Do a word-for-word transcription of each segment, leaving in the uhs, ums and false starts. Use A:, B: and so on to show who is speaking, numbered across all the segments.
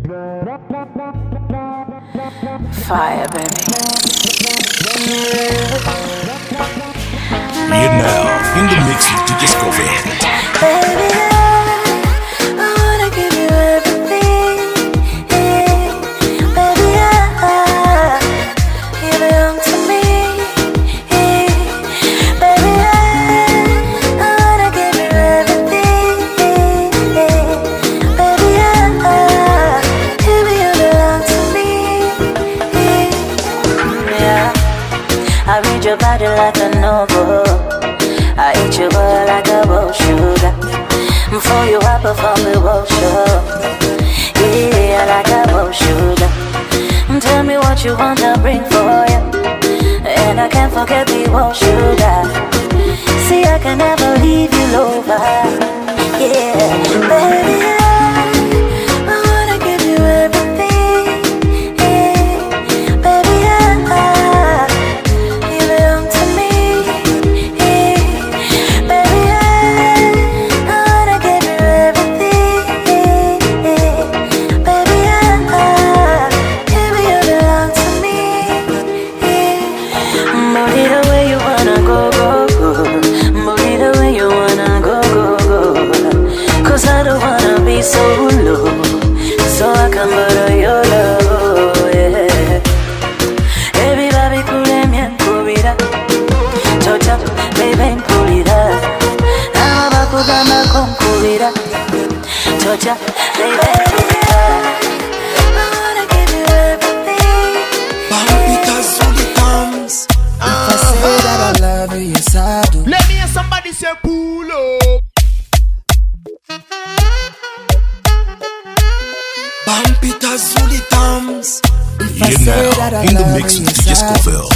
A: Fire, baby.
B: You're now in the mix with D J Scoville.
A: Baby, I, I wanna give you everything. Hey, baby, I, you belong to me. Hey, baby, I, I wanna give you everything. Hey, baby, I, you belong to me. Hey, yeah, I read your body like a novel. I eat you up like a bowl sugar. For you I perform the bowl show. Yeah, like a bowl sugar. Tell me what you want, I'll bring for you. And I can't forget the bowl sugar. See, I can never leave you over. Yeah, baby, I, I wanna give you everything. Yeah, baby, I, you belong to me. So low, so I can borrow your love, yeah. Everybody cure me and cubira, chocha, baby and cubira. I'm about to go back on cubira, chocha, baby and cubira. I wanna give you everything.
C: Pampita Zulitans. If I say that I love you, yes I do.
D: Let me hear somebody say pull up.
C: Pampita Zulitans. If I
B: You're
C: say
B: now
C: that I
B: in the
C: love
B: mix
C: you,
B: with D J
C: yes I do.
B: Scoville.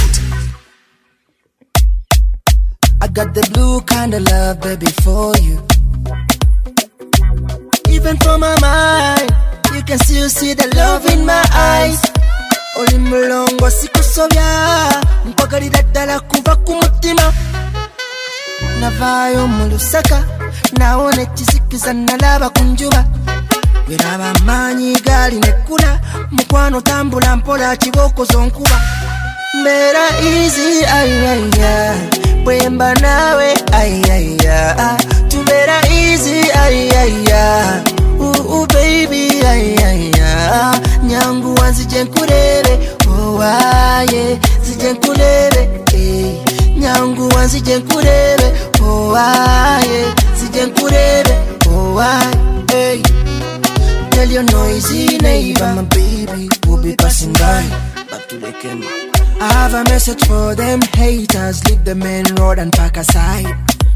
C: I got the blue kind of love, baby, for you. Even from my mind, you can still see the love in my eyes. Oli mulongo sikusobya, mpagalira ddala kuva ku mutima. Navaayo mu Lusaka, nawona ekisikiza nalaba ku njuba. Weraba amaanyi gaali nekkula, mukwano tambula mpola kibooko zonkuba. Mbeera easy, ayaya, bwemba naawe, ayaya, tubeera easy, ayaya, ooh baby, ayaya, nyanguwa nzije nkulebe, oh aye, nzije nkulebe, eh, nyanguwa nzije nkulebe, oh aye, nzije nkulebe, oh aye, eh. Tell your noisy neighbor, my baby, will be passing by. Back to the camera. I have a message for them haters. Leave the main road and park aside.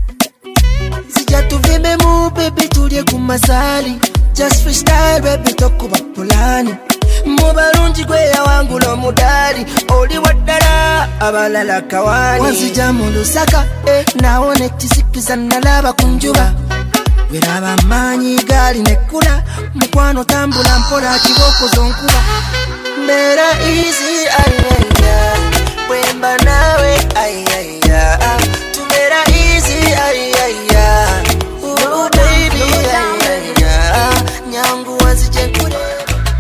C: Sija tuvime mu baby tulye kumasali. Just freestyle baby tokuba pulani. Mubalungi gwe yawangula mudali. Oli waddala abalala kawani. Wanzija mu Lusaka, eh, nawona ekisikiza nalaba ku njuba. Weraba amaanyi gaali nekkula, mukwano tambula mpola kibooko zonkuba. Mbeera easy, ayaya, bwemba naawe, ayaya, tubeera easy, ayaya, ooh baby, ayaya, nyanguwa nzije nkulebe.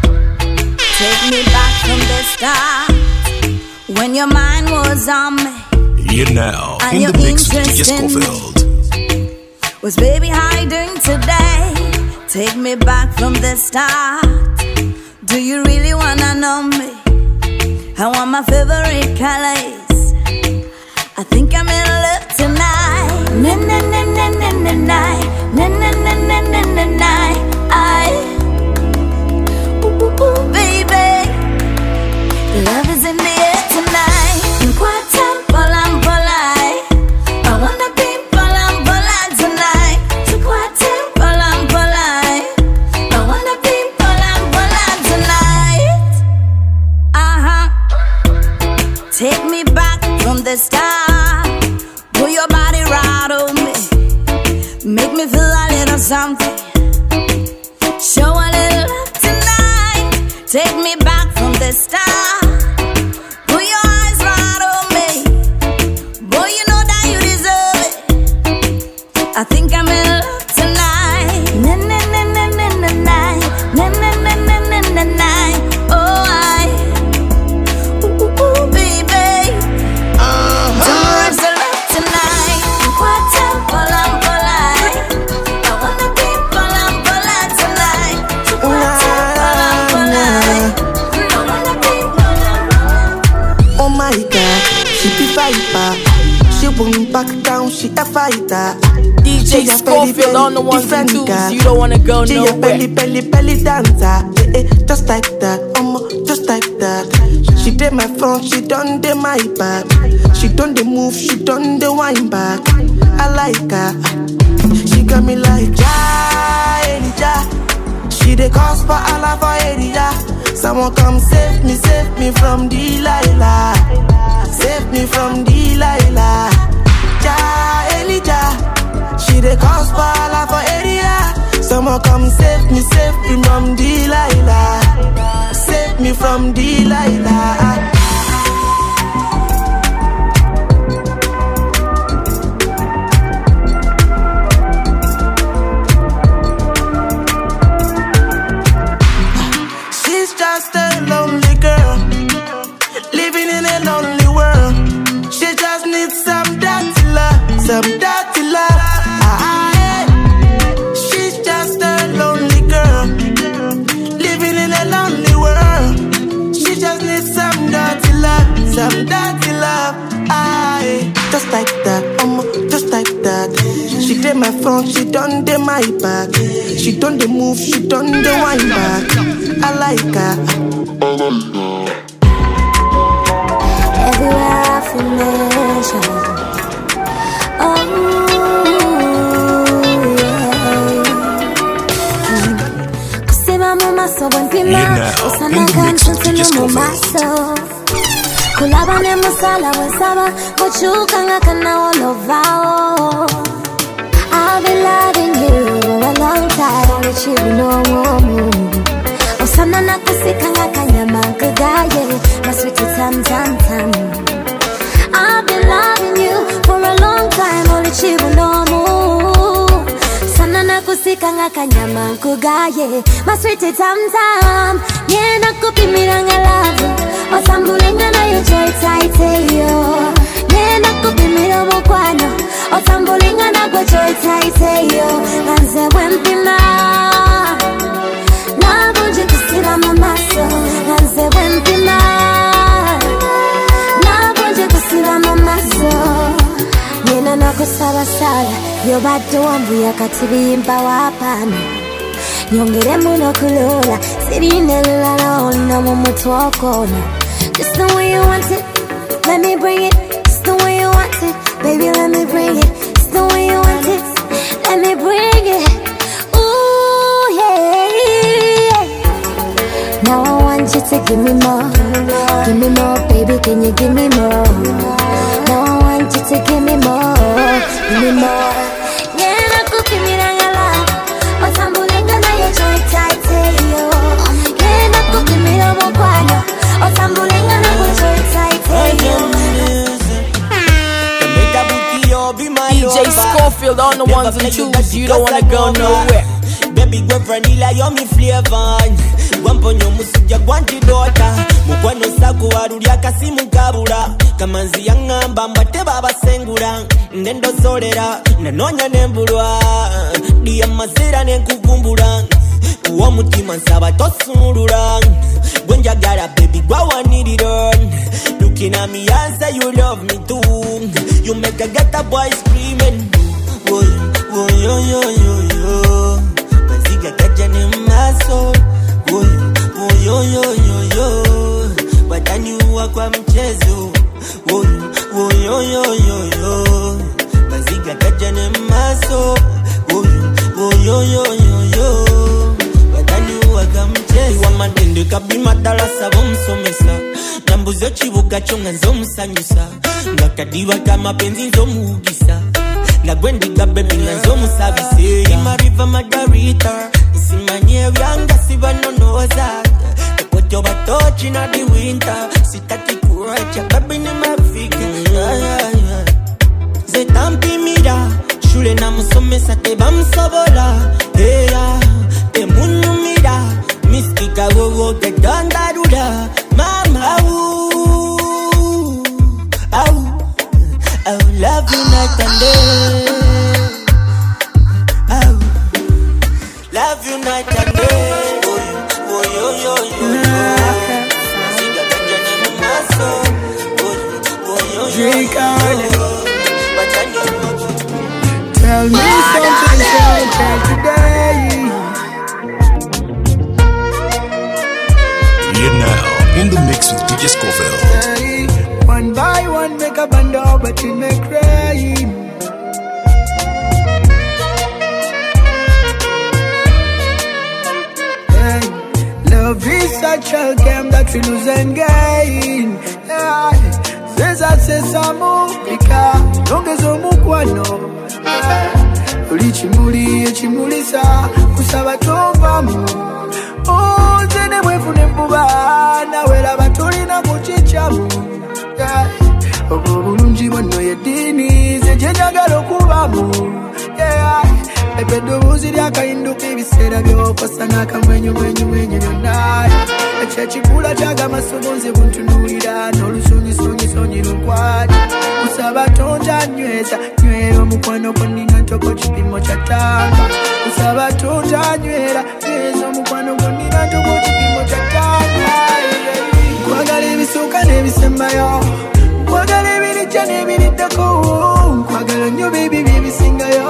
A: Take me back from the start, when your mind was on me.
B: You're now
A: And
B: in
A: your
B: the mix with D J
A: interest in me.
B: Scoville.
A: Was baby how you doing today? Take me back from the start. Do you really wanna know me? I want my favorite colors. I think I'm in love tonight. Na na na na na na na na na na na na na na. I, ooh, ooh, ooh, baby, love is in the air tonight. Quite temple and polite. I wanna be polite, polite tonight. So quite temple and polite. I wanna be polite, polite tonight. Uh huh. Take me back from the start. Put your body right on me. Make me feel a little something. Show a little love tonight. Take me back from the start. Put your eyes right on me. Boy, you know that you deserve it. I think I'm in love tonight. Na na na na na na na na na na na na
C: back down, she a fighter.
E: D J Scofield on the ones and twos, you don't wanna go
C: she
E: nowhere.
C: She a belly, belly, belly dancer. Eh, eh, just like that, um, just like that. She did my front, she done the my back. She done the move, she done the wine back. I like her. She got me like ja, ja. She the cause for Allah for area. Someone come save me, save me from Delilah. Save me from Delilah. Ja, Elijah. She the cause for Allah for area. Someone come save me, save me from Delilah. Save me from Delilah. She's just a lonely girl, living in a lonely world. She just needs some dirty love, some dirty love. Ah, yeah. She's just a lonely girl, living in a lonely world. She just needs some dirty love, some dirty love. Ah, yeah. Just like that, um, just like that. She did my front, she done the my back. She done the move, she done the wine back. I like her.
A: Everywhere I feel nation. Oh, yeah. Kusema mama so when pima. Usana kanchu tena mama. Kulaba ne musala wesaba. Gochuka nga kana olovao. I've been loving you for a long time. But you know more. Osana na kusika nga kanyama kagaye. My sweet tam tam tam. I've been loving you for a long time. Only you know more. Sana na kusika nga kanyama kagaye. My sweet tam tam. Yeah na kupimira nga love. Osambulenga na yo joy tight yo. Yeah na kupimira mokwano. Osambulenga na go joy tight yo. Ganze wempima. Na bunje kusira mamaso. Ganze wempima. Na bunje kusira mamaso. Yena na kusaba sala. Yo bado wambuya katibimba wapana. Nyongere muno kulula. Sirine lala ona mumutu wakona. Just the way you want it, let me bring it. Just the way you want it, baby, let me bring it. Just the way you want it, let me bring it. Ooh, yeah. Now I want you to give me more. Give me more, baby, can you give me more? Now I want you to give me more. Give me more. Yeah, na kupimira ngala. Osambulenga na yo joy tight yo. Yeah, na kupimira mokwano. Osambulenga na go joy tight yo.
E: D J Scofield on the ones and twos, you don't wanna go nowhere.
F: Baby girl vanilla, you're me flavor. Wamponyo musujja gwanti dota. Mukwano saku warulia kasimu kabula. Kamanzi yangamba mbate baba sengula. Ndendo solera, nanonya nembulwa. Diya mazira nenkukumbula. Uwa mutima nsaba tosunulula. Gwenjagala baby gwa wanirira. Looking at me and say you love me too. You make a get a boy screaming. Woy, woy, yo, yo, yo, yo. Maziga kajane maso. Woy, woy, yo, yo, yo, yo. Watani uwa kwa mchezo. Woy, woy, yo, yo, yo, yo. Maziga kajane maso. Woy, woy, yo, yo, yo, yo. Watani uwa kwa mchezo. Iwa matende kabima darasa bomsomesa. Nambuzo chibuka chonga nzomusanyusa. Ngakadiwa kama penzi nzomuugisa. Nagwendiga baby nzomusabise. Imariva Margarita. Isimanye vyanga sivanonoza. Kocho batochi na di winter. Sitaki kuacha baby ni mafika. Zetampi mira. Shule na musomesa teba msobola. Heya, te munu mira. Mistika gogo te dandarura. Mama, ooh, oh, I love you night and day. Oh, love you night and day. Oh, oh, yo, yo, yo, yo. Siga kajane mumaso. Oh, oh, yo, yo, yo.
B: in the mix with D J Scofield.
C: Hey, one by one make a band up, but you make crying. Hey, love is such a game that we lose and gain. Yeah, says I say some mupika, longezo mukwano. Uli chimuli, chimulisa, kusaba tovamu. Oh, zene mwefune mbuba, na wela batuli na kuchichamu. Yeah, obo bulungi bono yedini, zeje njagala okubamu. Yeah, ebe dobuzi lyakahinduka ebiseera by'okosa n'akamwenyu mwenyu mwenyu byonna. Ekyo ekikula ky'agamasobonzi buntunuulira, n'olusungisongisonyi lunkwata. Kusaba tonja nyweza, nywera omukwano gwo nnina ntoko kipimo kya ttamba. Kusaba tonja nywera, nyweza omukwano gwo nnina ntoko kipimo kya ttamba. Nkwagala ebisooka n'ebisembayo, nkwagala ebirijja n'ebiriddako, nkwagala nnyo beebi byebisingayo.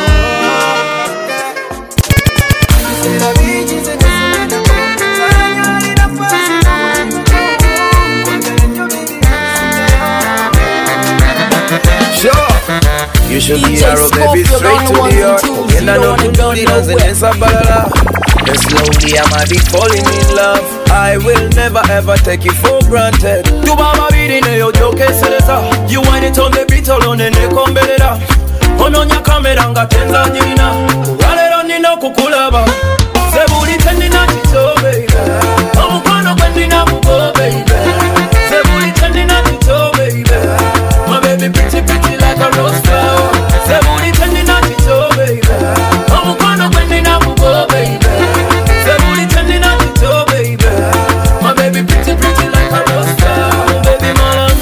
C: Ebiseera bingi ze nesimanyako, nanyalira fasi nkwagala nnyo beebi byebisingayo.
G: Sure, you should be arrow, baby, straight to the heart. And I know the booty doesn't answer balala. And slowly I might be falling in love. I will never ever take you for granted. Tu baba biri ne yo joke seleza. You want it on the beat alone ne kombelera. Ononya kamera nga tenza nyina. Walero nino kukulaba. Sebuli tendina tito baby. Omukono gwendina mugo baby. Sebuli tendina tito baby. My baby pretty pretty like a rose flower. Sebuli tendina tito baby. Omukono gwendina mugo baby. Sebuli tendina tito baby. My baby pretty pretty like a rose flower. Baby malam,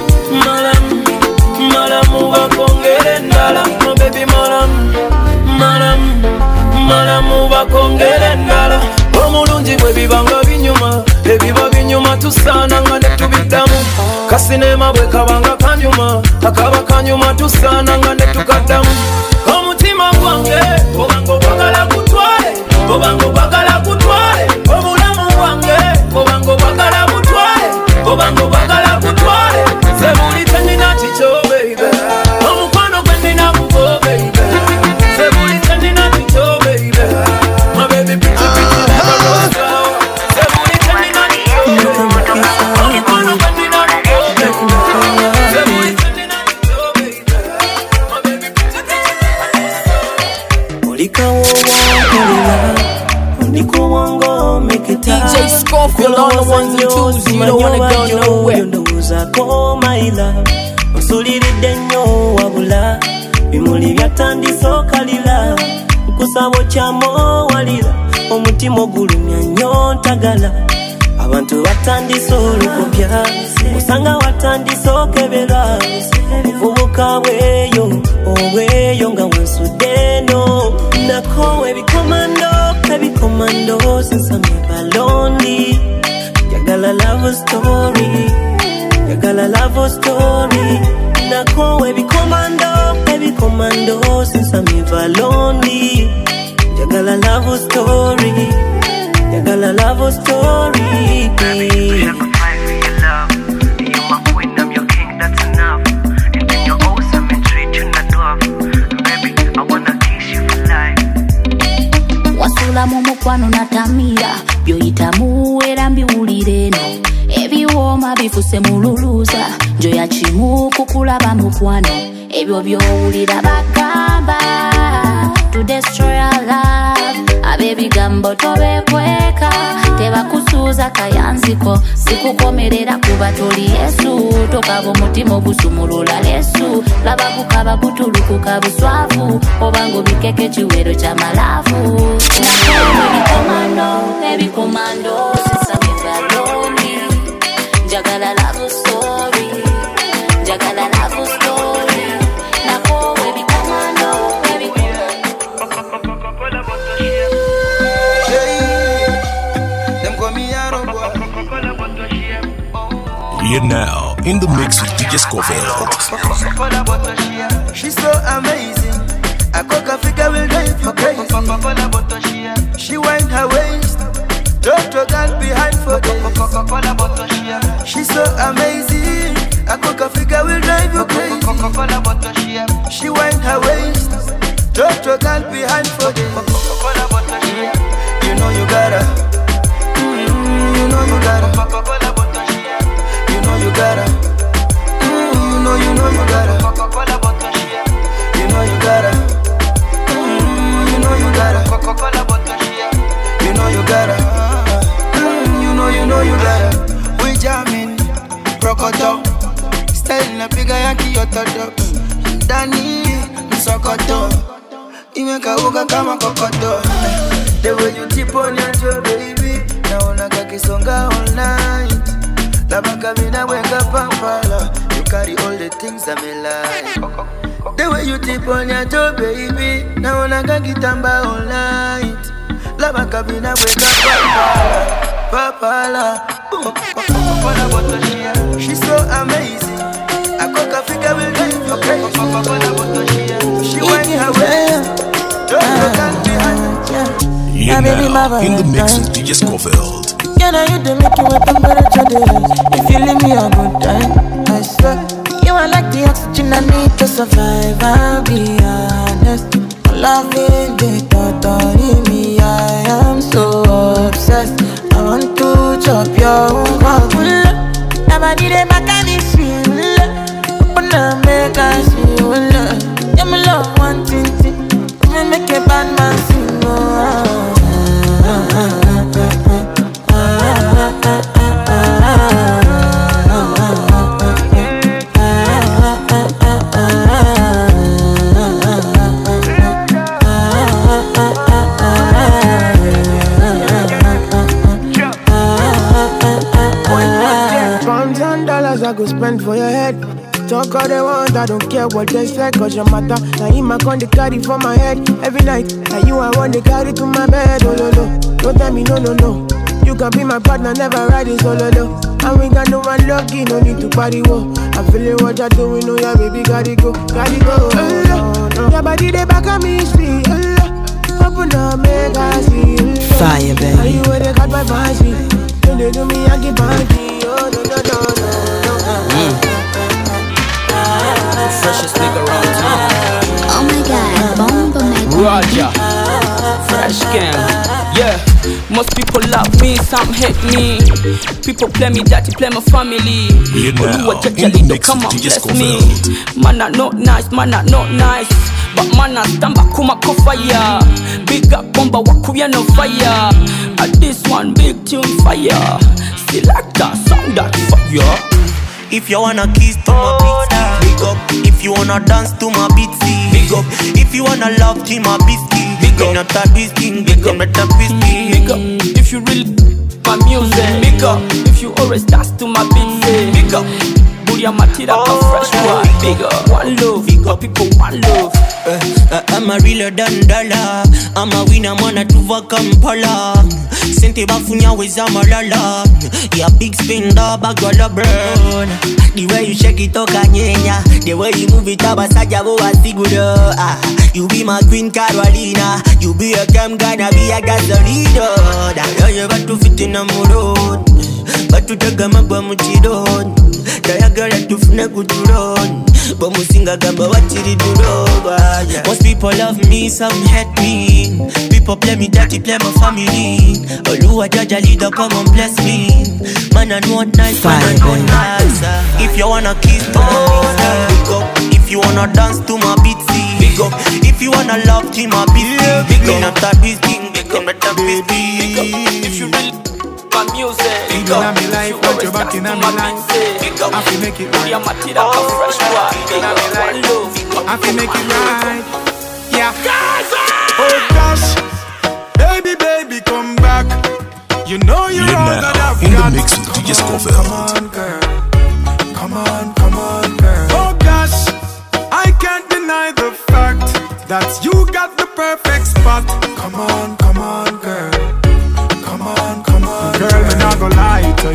G: malam, malam uva kongere ndala. My baby malam, malam, malam uva kongere ndala. Omulungi bwe bibanga binyuma, ebiba binyuma tusana nga ne tubiddamu. Kasinema bwe kabanga kanyuma, akaba kanyuma tusana nga ne tukaddamu. Omutima gwange obanga obagala kutwale, obanga obagala kutwale. Obulamu bwange obanga obagala kutwale, obanga obagala kutwale. Sebuli tendina kikyo baby, omukwano gwe nnina mugo baby. Sebuli tendina kikyo baby, my baby pretty pretty like a rose flower. Sebuli tendina kikyo baby, omukwano gwe nnina mugo baby. Sebuli tendina kikyo baby, my baby pretty pretty like a rose flower. Olikawo wankolera, ondiko wango meketa.
E: D J Scofield on the ones and twos, you don't wanna go nowhere.
F: Ndowoozaako my love, onsuliridde nnyo wabula bimuli byatandise okalira. Nkusaba okyamowalira, omutima ogulumya nnyo ntagala. Abantu batandise olukopya, osanga watandise okebera. Obuvubuka bweyo, obweyo nga wansudde eno. Nako ebikomando, ebikomando since I'm never lonely. Jagala love story, jagala love story. Nako ebikomando, ebikomando since I'm never lonely. Jagala love story, jagala love story.
H: Baby, I could fight for your love. You're my queen, I'm your king, that's enough. And then you're awesome and treat you not love. Baby, I wanna kiss you for life.
A: Wasula mu mukwano natamira, byoyitamu era mbiwulire eno. Ebiwooma bifuse mululuza, njoya kimu kukulaba mukwano. Ebyo byowulira bagamba to destroy our love. Abebigambo tobekweka, tebakusuuza kayanziko. Sikukomerera kuba toli Yesu, tokaba omutima ogusumulula lesu. Laba kukaba kutulukuka buswavu, obanga obikeke kiwero ky'amalavu. Nakoma ebikomando, ebikomando since I'm never lonely. Jagala love story, jagala love story. Nakoma ebikomando, ebikomando.
B: You're now in the mix with D J Scofield.
C: She's so amazing. I cook a figure will drive you crazy. She wind her waist Toto girl behind for days. Coca-Cola bottle share. She's so amazing. A coca figure will drive you crazy. Coca-Cola bottle share. She wind her waist. Toto girl behind for days. Coca-Cola bottle share. You know you gotta. Mm, you know you gotta. Coca-Cola bottle share. You know you gotta. Mm, you know you know you gotta. Coca-Cola bottle share. You know you gotta. Mm, you know you gotta. Coca-Cola bottle share. You know you gotta. Mm, you know you know you gotta. We jamming, Prokoto. Style na piga ya kiyototo. Dani, Sokoto. Imeka uga kama kokoto. The way you tip on your toe, baby. Naona kakisonga all night. Labaka mina weka pampala. You carry all the things that me like. The way you tip on your toe, baby. Naona kakitamba all night. Labaka mina weka pampala. Papala. She's so amazing. I cook a figure will drive you crazy. She went her way. Don't look behind.
B: You're now in the mix with D J Scofield.
I: Can I hit the make you with temperature days? If you leave me a good time, I swear. You are like the oxygen I need to survive, I'll be honest. Loving the thought of me, I am so obsessed. I want to chop your own. Never did it back at this feel. Open up, make us feel. Yeah, my love, one thing. Me make a bad man sing. Pounds and dollars I go spend for your head. Talk all they want, I don't care what they say, cause your matter. Now him I con the carry for my head every night. Now you I want to carry to my bed, oh no no. Don't tell me no no no. You can be my partner, never riding solo low. And we got no one lucky, no need to party wo. I'm feeling what you're doing, oh yeah baby, gotta go, gotta go. Oh, no, no. Your body they back on me, sweet. Oh, open up, make I see. Oh, fire baby. Are you where they got my fancy? Don't they do me, I get party. Oh no no no no. Mm.
E: Freshest nigga around town.
J: Oh my god, Bomba Magic.
E: Roger, fresh gang. Yeah, most people love me, some hate me. People play me dirty, play my family.
B: You're now
E: But
B: in the mix
E: come
B: with
E: on,
B: D J
E: bless me.
B: Scofield.
E: Man, I not nice, man, I not nice. But man, I stand back, kuma fire. Big up bomba, wakuya no fire. At this one, big tune fire. Still like that sound that fire.
F: If you wanna kiss to my beatsy, big up. If you wanna dance to my beatsy, big up. If you wanna love to my biscuit, big up. Not a biscuit, big up, not a biscuit,
E: big up. If you really my music, big up. If you always dance to my beats, big up. Booty and Matida, oh, a fresh one, big up. One love, big up, people one love.
F: Uh, uh, I'm a realer than dollar. I'm a winner, man, a tuva Kampala. Sente bafunya weza malala. Yeah, big spender, bagala burn. The way you shake it, toka nyenya. The way you move it, abasaja bo asigudo. Ah, you be my queen Carolina. You be a cam, gonna be a gasolina. That you got to fit in a road. But to take a mabba muchidon. That girl to fune kuturon. But musinga gamba watiri duroba. Most people love me, some hate me. People play me dirty, play my family. Oluwa Jaja leader, come and bless me. Man, I know nice, man, I know nice. If you wanna kiss to my beatsy, big up. If you wanna dance to my beatsy, big up. If you wanna love to my beatsy, big up. Not a beatsy, big up, not a beatsy.
E: If you really my music,
D: big up. If you always dance to my beatsy, big up. I feel make it right.
E: I'm a Matida, a fresh one, big up. One love,
D: I feel make it right. Yeah. Oh gosh, baby, baby, come back. You know you're, you're all that I've
B: in
D: got.
B: The mix with D J Scofield.
D: Come on, girl. Come on, come on, girl. Oh gosh, I can't deny the fact that you got the perfect spot. Come on, come on, girl. Come on, come on, girl. Girl, me not gonna lie to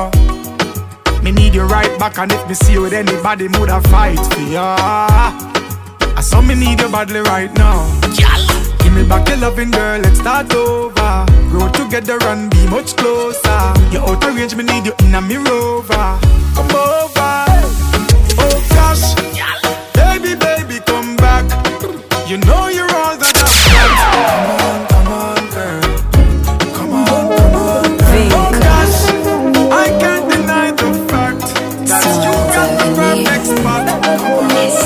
D: you. Me need you right back, and if me see you with anybody, me woulda fight for ya. I saw me need you badly right now. Give me back your loving, girl, let's start over. grow together and be much closer. You're out of range, me need you in a me rover. Come over. Oh gosh, baby, baby, come back. You know you're all that I've got. Come on, come on, girl. Come on, come on, girl. Oh gosh, I can't deny the fact that you got the perfect spot. Come on,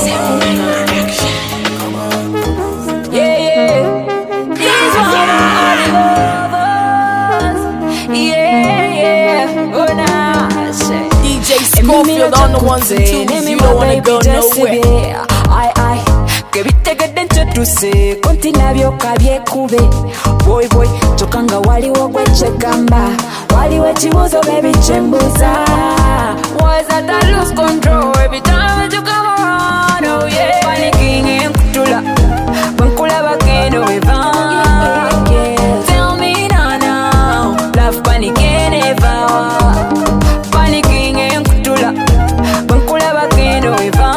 D: come on.
A: Yeah, yeah. These are all the lovers. Yeah, yeah. Oh, nah, say.
E: D J Scofield on the ones and twos. You don't wanna go nowhere.
A: I, I. Que viste que te introduce Kontina byoka byekube Boy boy Chokanga waliwo gwe chegamba Waliwo ekibuzo baby chembuza Was that I lose control Every time you come around Oh yeah Panicking in kutula Bankulaba kendo evan Tell me now now Love panicking never Panicking in kutula Bankulaba kendo evan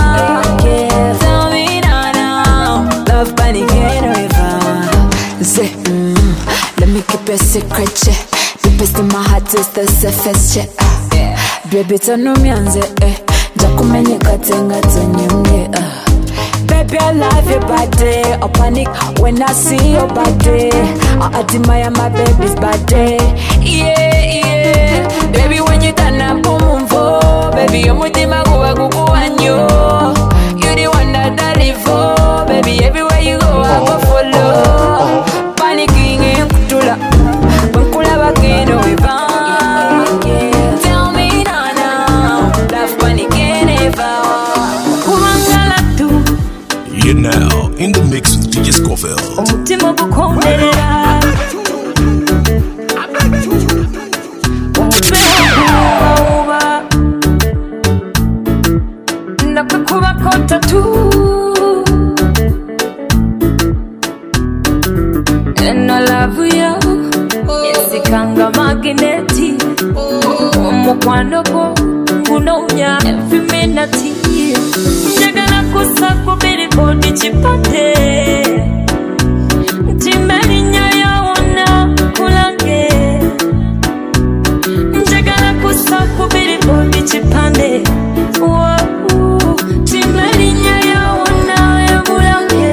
A: Mm, let me keep a secret, yeah. The best in my heart is the safest, yeah. yeah. Baby, turn me on the eh. Jakumeni katenga tanyumye. Baby, I love your body. I panic when I see your body. I admire my baby's body. Yeah, yeah. Baby, when you turn up, boom, boom, baby, you're mutima guwa guguanyo. You the one that I live for, baby. Everywhere you go, I go follow. Panicking in kutula, bankulaba kendo evan. Tell me now, now, love panicking ever. Kumangala tu.
B: You're now in the mix with D J Scofield.
A: Umutima gukonderera. Ubehuba, nakakuba kota tu. And I love you, esikanga magneti. Omukwano gwo gunonya every minute. Njagala kusako biri body chipate. Timerinya yawona kulange. Njagala kusako biri body chipande. Wow, timerinya yawona kulange.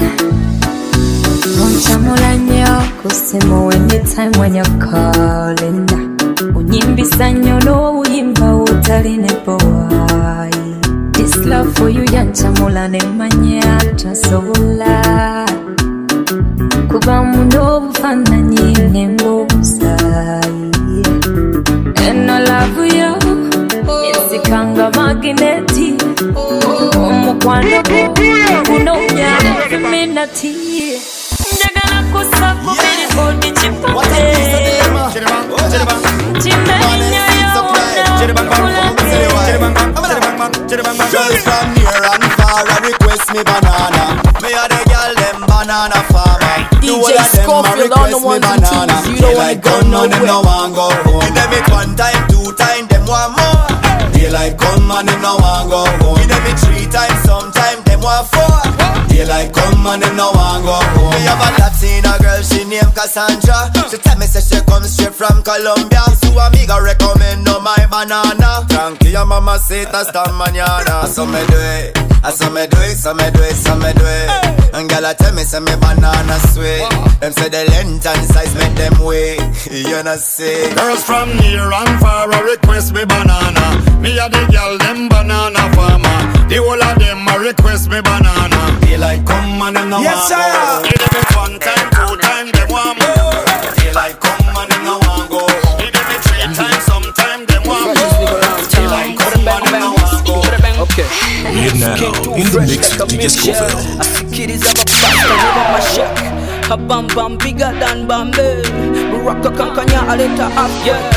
A: Chamulanyo kusimo anytime when you're calling. Unyimbisa nyono uyimba utaline boy. This love for you yanchamulane manya tasola. Kuba muno bufana nyine mbusai. And I love you. Esikanga magneti. Omukwano gwo gunonya every minute. Njagala kusako biri body chipate. Chimenya yawona
K: Girls from near and far a request me banana. Me a the girl them banana farmer.
E: D J Scofield on the ones and twos. You don't wanna go nowhere.
K: Them no want go home. Give them it one time, two time, them want more. Daylight come and them no want go home. Give them it three times, sometime them want four. Daylight come and them no want go home. Me have a Latina girl, she named Cassandra. She tell me say she comes straight from Colombia. So amiga recommend no my banana. Tranquilla mama say hasta mañana. So me do it, so me do it, so me do it, so me do it. And girl tell me say me banana sweet. Them say the length and size make them wait. You know say
L: girls from near and far a request me banana. Me a the girl them banana farmer. The whole of them a request me banana.
K: Daylight come and them no
L: yes,
K: want go.
L: Give them it one time, two time, them want more.
K: Daylight come and them no want go.
L: Give them it three times, sometime them want more.
K: Daylight come and them no want go.
B: Okay. You're now in the mix with D J Scofield.
E: I see kiddies have a pasta over my shack. A bam bam bigger than Bambi. Baraka kankanya aleta up, yeah.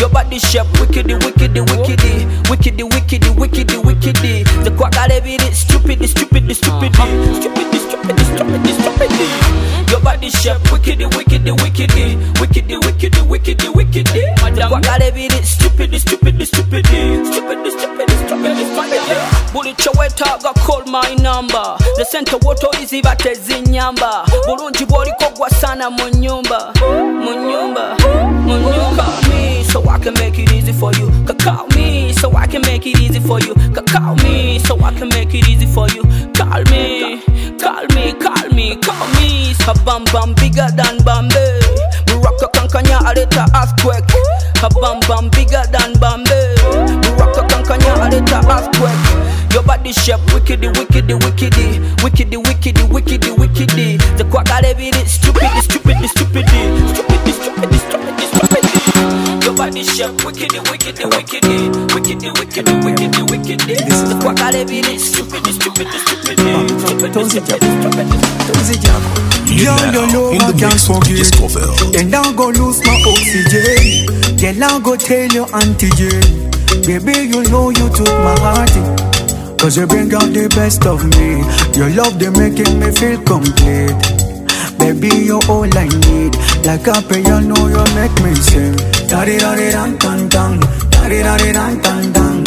E: Your body shape wickedy, wickedy, wickedy, wickedy, wickedy, wickedy, wickedy. The quagga bit stupid, stupid, stupid, stupid, stupid, stupid, stupid. Your body shape wickedy, wickedy, wickedy, wickedy, wickedy, wickedy, wickedy. The quagga bit stupid, stupid, stupid, stupid, stupid, stupid, stupid. Bullet your way talk, call my number. The center water is ibate zinyamba. Bulunji bori kogwa sana munyumba, munyumba, munyumba. Me so I can make it easy for you. Call me so I can make it easy for you. Call me so I can make it easy for you. Call me, call me, call me, call me. Her bam bam bigger than Bombay. We rock a kankanya areta earthquake. Her bam bam bigger than Bombay. We rock a kankanya areta earthquake. Your body shape wickedy, wickedy, wickedy, wickedy, wickedy, wickedy, wickedy. The quagga bit stupid, stupid, stupid, stupid, stupid, stupid, stupid. Your body shape wickedy, wickedy, wickedy, wickedy, wickedy, wickedy, wickedy. The quagga bit stupid, stupid, stupid, stupid, stupid, stupid.
M: Girl, you know I can't forget. And I go lose my oxygen. Girl, I go tell your auntie Jane. Baby, you know you took my heart. Cause you bring out the best of me. Your love, they making me feel complete. Baby, you're all I need. Like a piano, you make me sing. Da-di-da-di-dan-tan-tan, da-di-da-di-dan-tan-tan,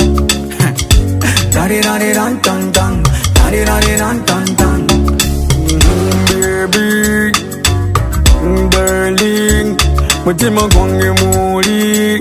M: da-di-da-di-dan-tan-tan, da-di-da-di-dan-tan-tan. Baby, darling, mutima kwange muri,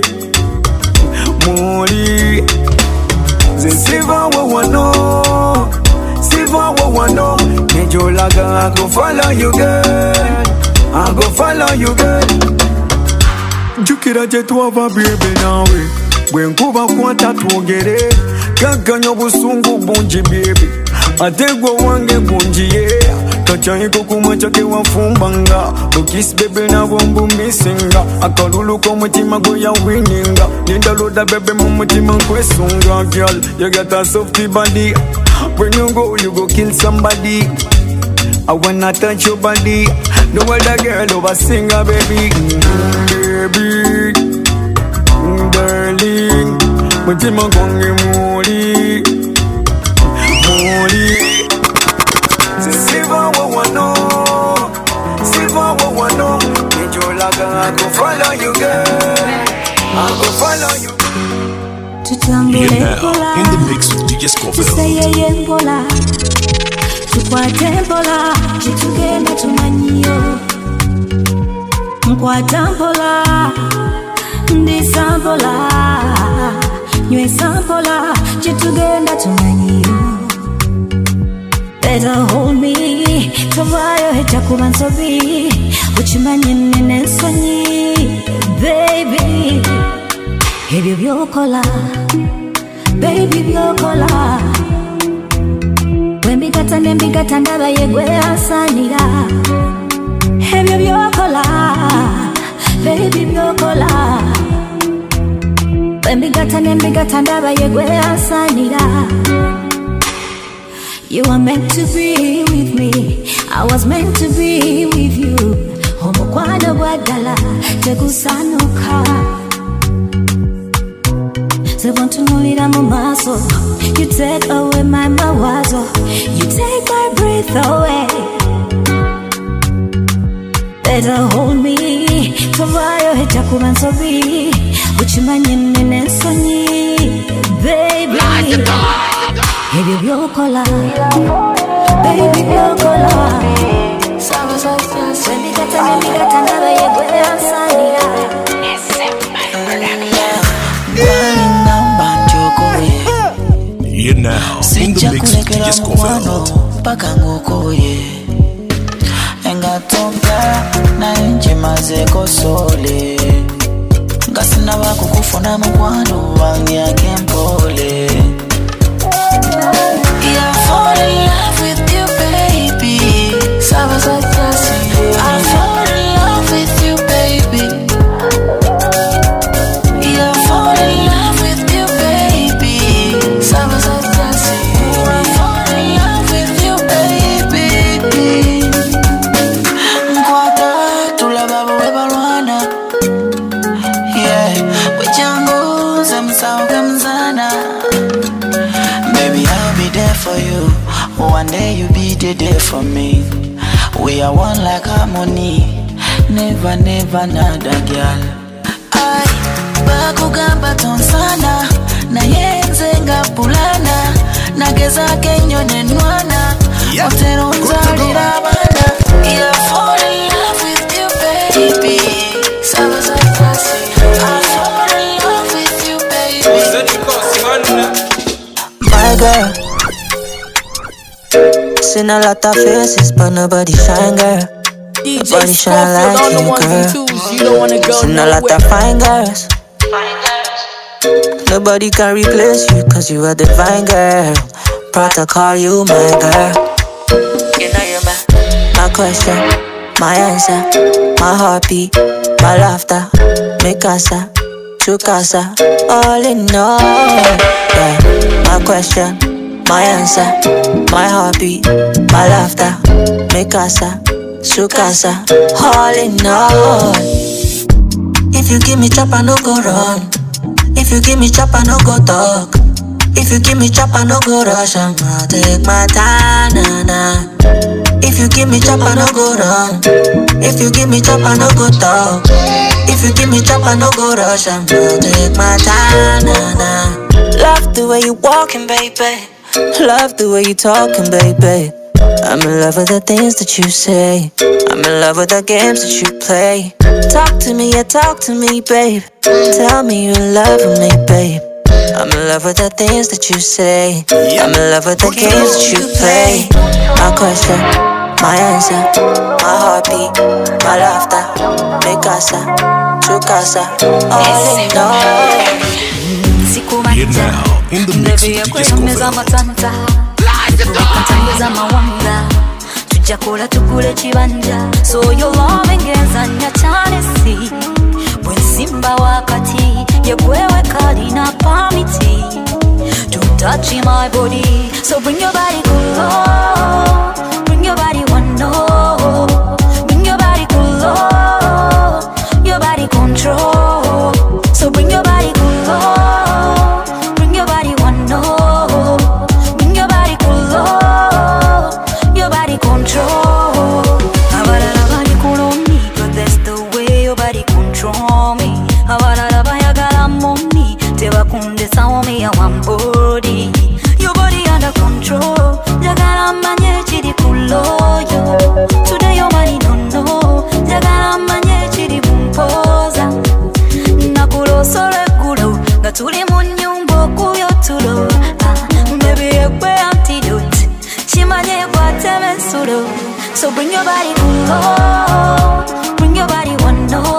M: muri. Siva wa wano, Siva wa wano. Nejolaga, I go follow you, girl. I go follow you, girl. Jukira jetu ava baby nawe. Bwenkuba kwata tuogere. Kaganyo busungu bunji baby. Ategwa wange bunji yeah. Kachai kukuma chake wafumbanga. Bukis baby na wambu missinga. Akalulu kwa mutima goya winninga. Linda loda baby mumutima kwesunga. Girl, you got a softy body. When you go, you go kill somebody. I wanna touch your body. No other girl over singer, baby. Mm, baby, mm, darling. Mutima kwange muri, muri. Siva wa wano, Siva wa wano. Nejolaga, I go follow you, girl. I go follow you.
B: You're now in the mix with D J Scofield.
A: Tukwatembola, chitugenda tumanyiyo. Mkwatambola, ndisambola. Nywe sambola, chitugenda tumanyiyo. Better hold me, tovayo hecha kubansobi. Uchimanye nene sonyi, baby. Hebyo byokola, baby byokola. Wembigata nembigata ndaba yegwe asanira. Hebyo byokola, baby byokola. Wembigata nembigata ndaba yegwe asanira. You were meant to be with me, I was meant to be with you. Omukwano bwadala tegusanuka. They want to know it, I'm a muscle. You take away my mawazo. You take my breath away. Better hold me. Tovayo hecha kubansobi. Uchimanye nene sonyi, baby. Baby byokola, baby byokola. When you get to me, you get to never yet go outside.
B: You're now in the mix with D J Scofield.
N: Paka ngokoye Engatoka na nje mazeko sole Ngasina wako kufuna mkwano wangi ya kempole. Yeah, I fall in love with you, baby. Saba sa kasi. I fall in love with you, baby. Yeah, I fall in love with you, baby. Saba sa kasi. I fall in love with you, baby. Nkwata tula babu webalwana. Yeah, we jam
O: one day you be the day for me. We are one like harmony. Never, never, nada, girl.
N: Ay, bakugamba tonsana na yenze nga pulana nageza kenyo nenwana otero nzalira abana. Yeah, I fall in love with you, baby. Saba za pasi. I fall in love with you, baby.
O: My girl, seen a lot of faces, but nobody shine, girl.
E: D J
O: Nobody shine like you, girl.
E: You don't wanna go
O: Seen a lot of fine girls. Nobody can replace you, cause you are the fine girl. Proud to call you my girl. You know you're my, my question, my answer, my heartbeat, my laughter, mi casa, tu casa, all in all. Yeah. My question, my answer, my heartbeat, my laughter, mi casa, su casa, all in all. If you give me chop, I no go run. If you give me chop, I no go talk. If you give me chop, I no go rush. I'ma take my time, nah, nah. If you give me chop, I no go run. If you give me chop, I no go talk. If you give me chop, I no go rush. I'ma take my time, nah, nah. Love the way you walking, baby. Love the way you talking, baby. I'm in love with the things that you say. I'm in love with the games that you play. Talk to me, yeah, talk to me, babe. Tell me you're in love with me, babe. I'm in love with the things that you say. I'm in love with the games that you play. My question, my answer, my heartbeat, my laughter, mi casa, tu casa, all in all.
B: You're now in the mix with D J Scoville.
A: Kantanguza mawanga tujakula tukule chibanja. So your love engezanya chanesi Simba wakati yekwewe kali na pamiti. Don't touch my body, so bring your body cool. Bring your body one no. Bring your body cool. Your body control. So bring your body cool. Bring your body one no. Bring your body cool. Your body control. Abara body cool on me, but that's the way your body control me. Abarara bayagala mommy, teba kunde saomi ya one body. Your body under control. Jagala manye chidi kuloyo. Today your money don't know. Jagala manye chidi bumpoza. Nakulo sole kulo, gatuli munyumbo kuyo tulo. Baby ekwe antidote, chimanye kwa teme sulo. So bring your body kulo, bring your body one no.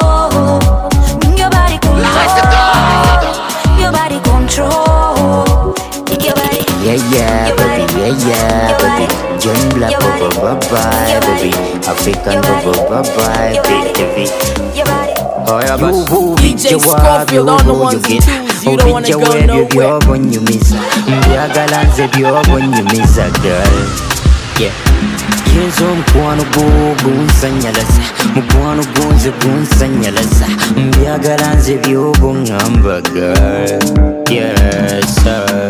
A: Your body control. Your body.
P: Yeah, yeah, baby, yeah, yeah, baby. John Black, bye bye, baby. African, bye bye, baby. Oh, yeah, but
E: D J Scoville on the ones and twos. You don't wanna go nowhere.
P: When you miss, yeah, galants if you're when you miss a girl. Yeah. Yezo mkwano go gunsanyalasa mkwano gunze gunsanyalasa mbyagalanze byobo ngamba girl. Yes sir.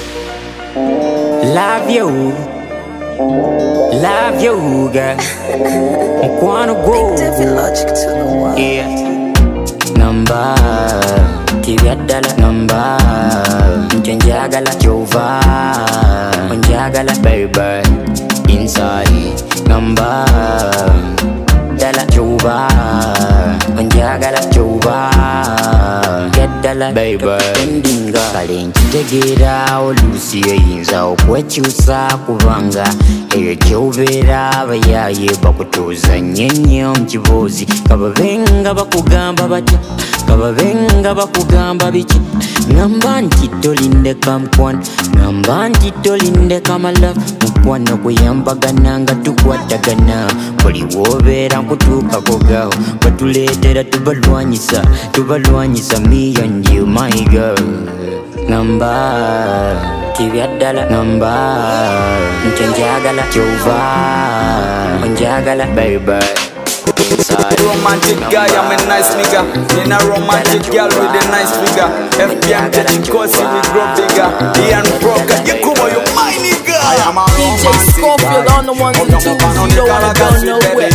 P: Love you, love you girl. Mkwano go yeah. Number tivyadala number njenjagala chova njenjagala baby inside number dala chuba onjagala chuba get dala baby endinga kalenchi tegera olusi eyinza okwekyusa kubanga eyo kyobera abayaye bakutuuza nnyo mu kibuuzi kababenga bakugamba batya kababenga bakugamba biki ngamba nti tolindeka mukwana ngamba nti tolindeka malafu mukwano kuyambagana nga tukwatagana buli wobeera nkutuukako gawo batuleetera tubalwanyisa tubalwanyisa me and you my girl. Ngamba tibyaddala ngamba nti njagala kyova onjagala baby.
Q: Romantic guy, I'm a nice nigga. In a romantic girl with a nice figure. F B M touching course, we grow bigger. Ian Broker, you come on, you my nigga. I am a
E: D J Scofield on the ones and twos. You don't wanna go nowhere.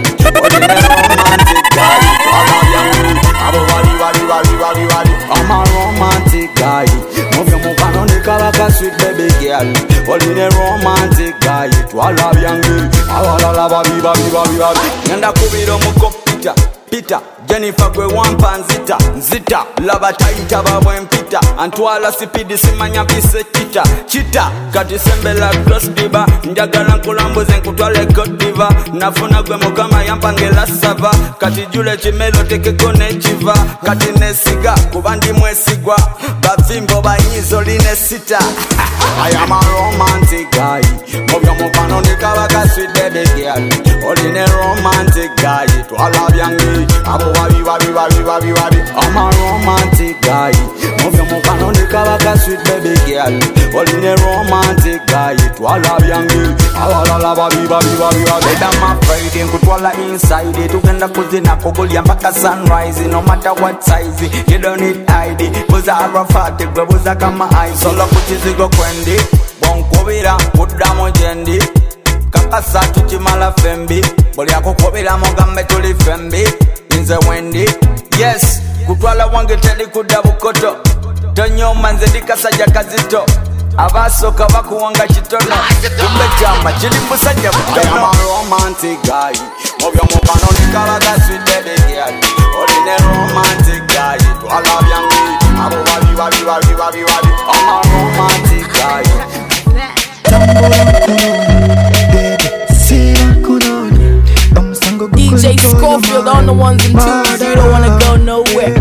Q: I'm a romantic guy. Move your move on the Kalaka sweet baby girl. All in a romantic guy. Twala yangu. Awala lava viva viva viva. Nenda kubiro muko pita pita. Jennifer kwe wampa nzita nzita. Lava taita babwe mpita. Antwala sipidi simanya pise chita chita. Kati sembe la cross diva. Njagala nkulambo zenkutwale god diva. Nafuna kwe mukama yampangela sava. Kati jule chimelo teke kone chiva. Kati nesiga kubandi mwesigwa. Bavimbo banyizo line sita. I am a romantic guy. Move your move on the Kalaka sweet baby girl. All in a romantic guy. Twala yangi. Abo wabi wabi wabi wabi wabi. I'm a romantic guy. Move your move on the Kalaka sweet baby girl. All in a romantic guy. Twala yangi. Awala la wabi wabi wabi wabi.
R: I'm afraid in kutwala inside it. Uganda kuzina kukulia mpaka sunrise. No matter what size, you don't need I D. Buza arafati, buza kama I. Solo kuchizigo kwendi. Bonkubira, kudda mojendi. Kakasa tuchimala fembi. Boli yako kubira mogambe tuli fembi. Inze wendi. Yes, kutwala wange teli kudda bukoto. Tonyo manze dikasajja kazito. Abasoka bakuwanga kitono. Kumbe chamba chili musajja butono.
Q: I am a romantic guy. Move your move on the Kalaka sweet baby girl. All in a romantic guy. Twala yangi. Abo wabi wabi wabi wabi wabi. I'm a romantic guy.
E: D J Scofield on the ones and twos. You don't wanna go nowhere.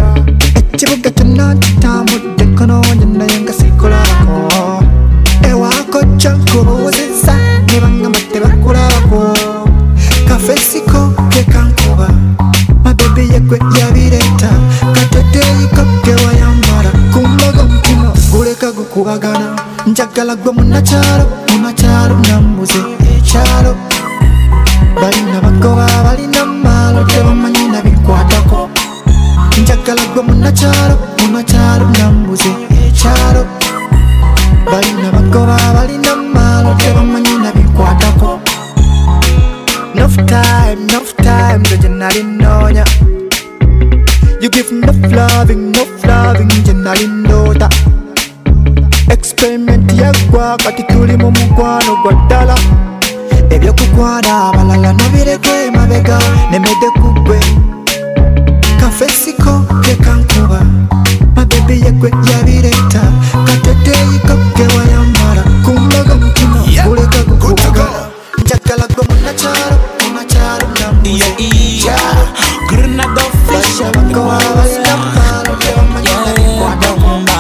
C: Kafesiko kekankuba my baby yekwe yabireta kateteyi kapke wayambara kumbaga mtima guleka gukubagana njagala gwe munachalo munachalo nambuze echalo balina bagoba balina malo tebamanyi nabikwatako njagala gwe munachalo munachalo nambuze echalo balina bagoba balina malo tebamanyi nabikwatako. Enough time, enough time, the generally know ya. You give enough loving, enough loving, generally know that. Experiment ya kwa kati tuli mu mukwano gwa ddala. Ebyo kukwada abalala nabireke mabega nemede kugwe. Kafesiko kekankuba my baby yekwe yabireta kateteyi kapke wayambara kumbaga mtima kuleka kukubaga njagala gwe munachalo munachalo nambuze echalo Grenada fish bagoba balina malo tebamanyi nabikwatako.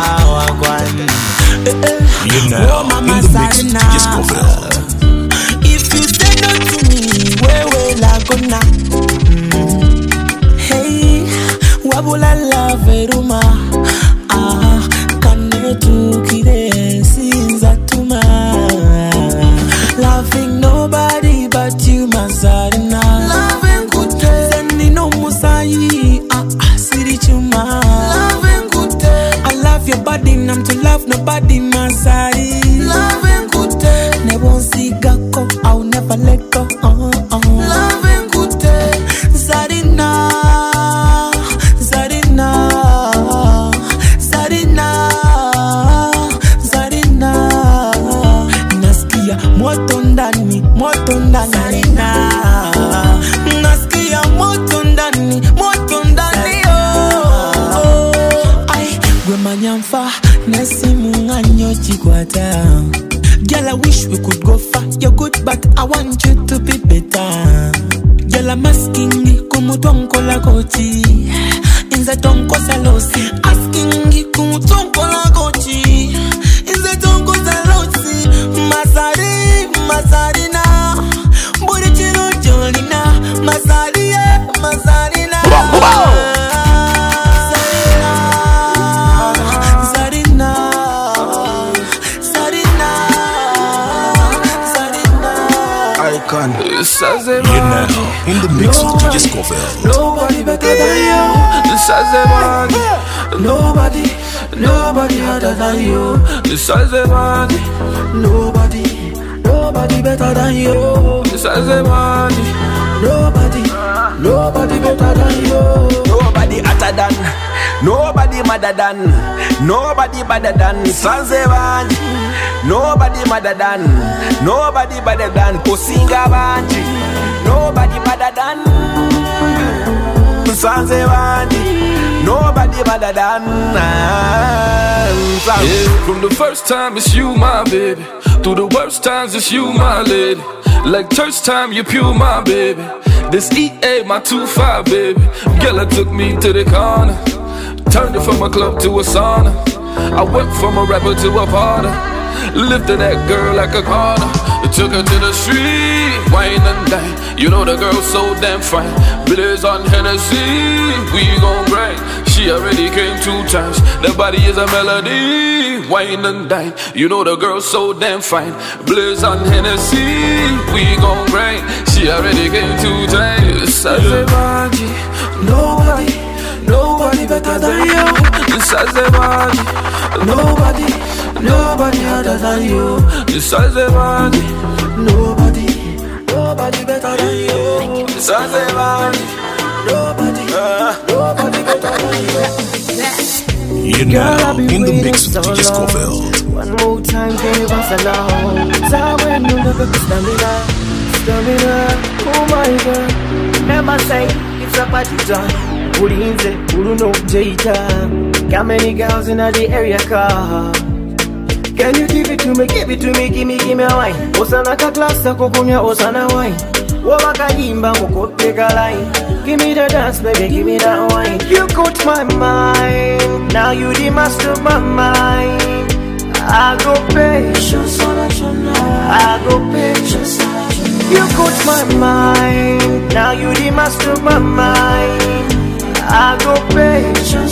B: You're now in the mix with D J Scofield.
N: If you say no to me, where will I go now? Mm. Hey, wabula la veruma. Ah, kane tukire sinza tuma. Loving nobody but you, Mazarina. Loving good day. Sending no musayi. Ah, ah, siri chuma. Loving good day. I love your body, I'm to love nobody, Mazari. Loving good day. Never see gako, I'll never let go. Uh, uh. Loving good day. Zarina, Zarina, Zarina, Zarina. Naskia moto ndani, moto ndani. Zarina, Naskia moto ndani, moto ndani. Oh, ay, gwe manyamfa, nesi munganyo chikwata. Girl, I wish we could go far. You're good, but I want you to be better. Girl, I'm asking you, kumu tonko la gochi. Inza tonko salosi. Asking you, kumu tonko la gochi. Inza tonko salosi. Masari, Masarina. Buri chino jolina. Masari, Masarina.
B: You're now in the mix with D J Scofield.
I: Nobody better than you. This is the one. Nobody, nobody harder than you. This is the one. Nobody, nobody better than you.
E: Sazemani,
I: nobody, nobody better than you.
F: Nobody hotter than, nobody madder than, nobody better than Sazemani. Nobody madder than, nobody better than Kosinga Banji. Nobody better than Sazemani. Nobody better than
E: yeah, from the first time it's you, my baby. To the worst times it's you, my lady. Like church time, you pure, my baby. This E A, my two five, baby. Girl, took me to the corner. Turned it from a club to a sauna. I went from a rapper to a party. Lifted that girl like a corner. Took her to the street, wine and dine. You know the girl so damn fine. Blaze on Hennessy, we gon' grind. She already came two times. The body is a melody, wine and dine. You know the girl so damn fine. Blaze on Hennessy, we gon' grind. She already came two times.
I: Sazemani, nobody, nobody better than you.
E: Sazemani,
I: nobody, nobody other than you.
E: Sazemani,
I: nobody, nobody better than you.
F: Sazemani,
I: nobody, uh, nobody better than you.
B: You're now in the mix with D J Scofield.
I: One more time, can you pass along? Time you never stamina, stamina. Oh my God, never say it's a party time. Ulinze, Uruno, Jita. Got many girls in the area car. Can you give it to me, give it to me, give me, give me a wine. Osana kaklasa kukunya, osana wine. Wawaka yimba, mukoteka line. Give me the dance, baby, give me that wine. You caught my mind, now you the master of my mind. I go pay, I go pay. You caught my mind, now you the master of my mind. I go pay,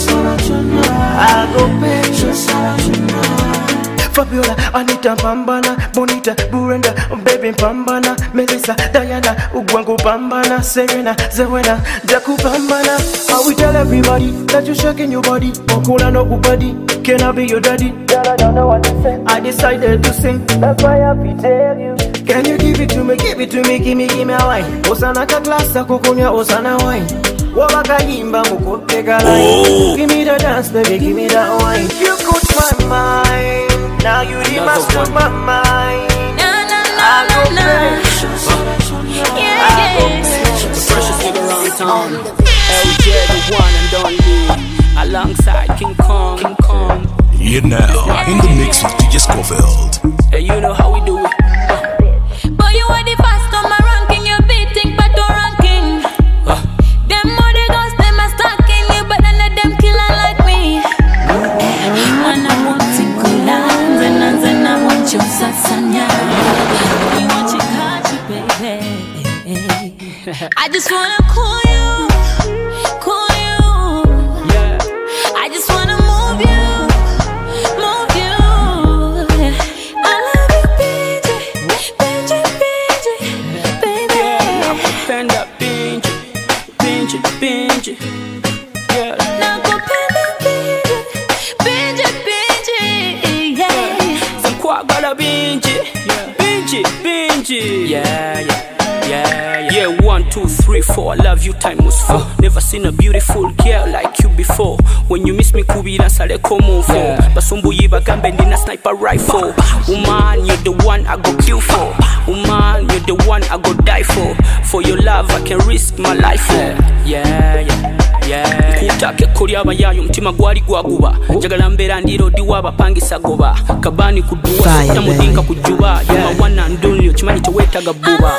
I: I go pay. Fabiola, Anita, Pambana, Bonita, Burenda, Baby Pambana, Melissa, Diana, Ugwango Pambana, Serena, Zewena, Jaku Pambana. I will tell everybody that you're shaking your body. Okula no Ubadi, can I be your daddy? I don't know what to say. I decided to sing, that's why I will tell you. Can you give it to me, give it to me, give me, give me a wine. Osana kaklasa kukunya, Osana wine. Wawaka yimba, mukoteka line. Give me the dance, baby, give me that wine. You caught my mind, now you the master of my mind. I go pay, I go pay.
E: The freshest nigga around town. L J, the one and only. Alongside King Kong, King Kong.
B: You're now in the mix with D J Scofield.
E: Hey, you know how we do it.
A: But you are the first on my ranking, you're beating but don't ranking. Uh. Them other girls, them are stalking you, but none of them killer like me. And I want to go down, and then I want you sasanya. We want you country, baby. I just wanna cool you, cool you.
E: Yeah.
A: I just wanna move you, move you. I love you, B J, B J, B J, baby.
E: Yeah, I'm penda binge, binge, binge. Yeah.
A: Now go penda binge, binge, binge. Yeah.
E: Some quack got a binge, binge, binge. Yeah, yeah. Yeah, yeah, one, two, three, four. I love you, time was four. Uh. Never seen a beautiful girl like you before. When you miss me, kubira sale komo for. Basumbu yiba gambe ndina sniper rifle. Woman, you're the one I go kill for. Woman, you're the one I go die for. For your love, I can risk my life for. Yeah, yeah. Yeah. Kutake kuri abayayo mtima gwali gwaguba njagala mbera ndiro diwa bapangisa goba kabani kuduwa tamudinka kujuba yama wana ndonyo chimani choweta gabuba.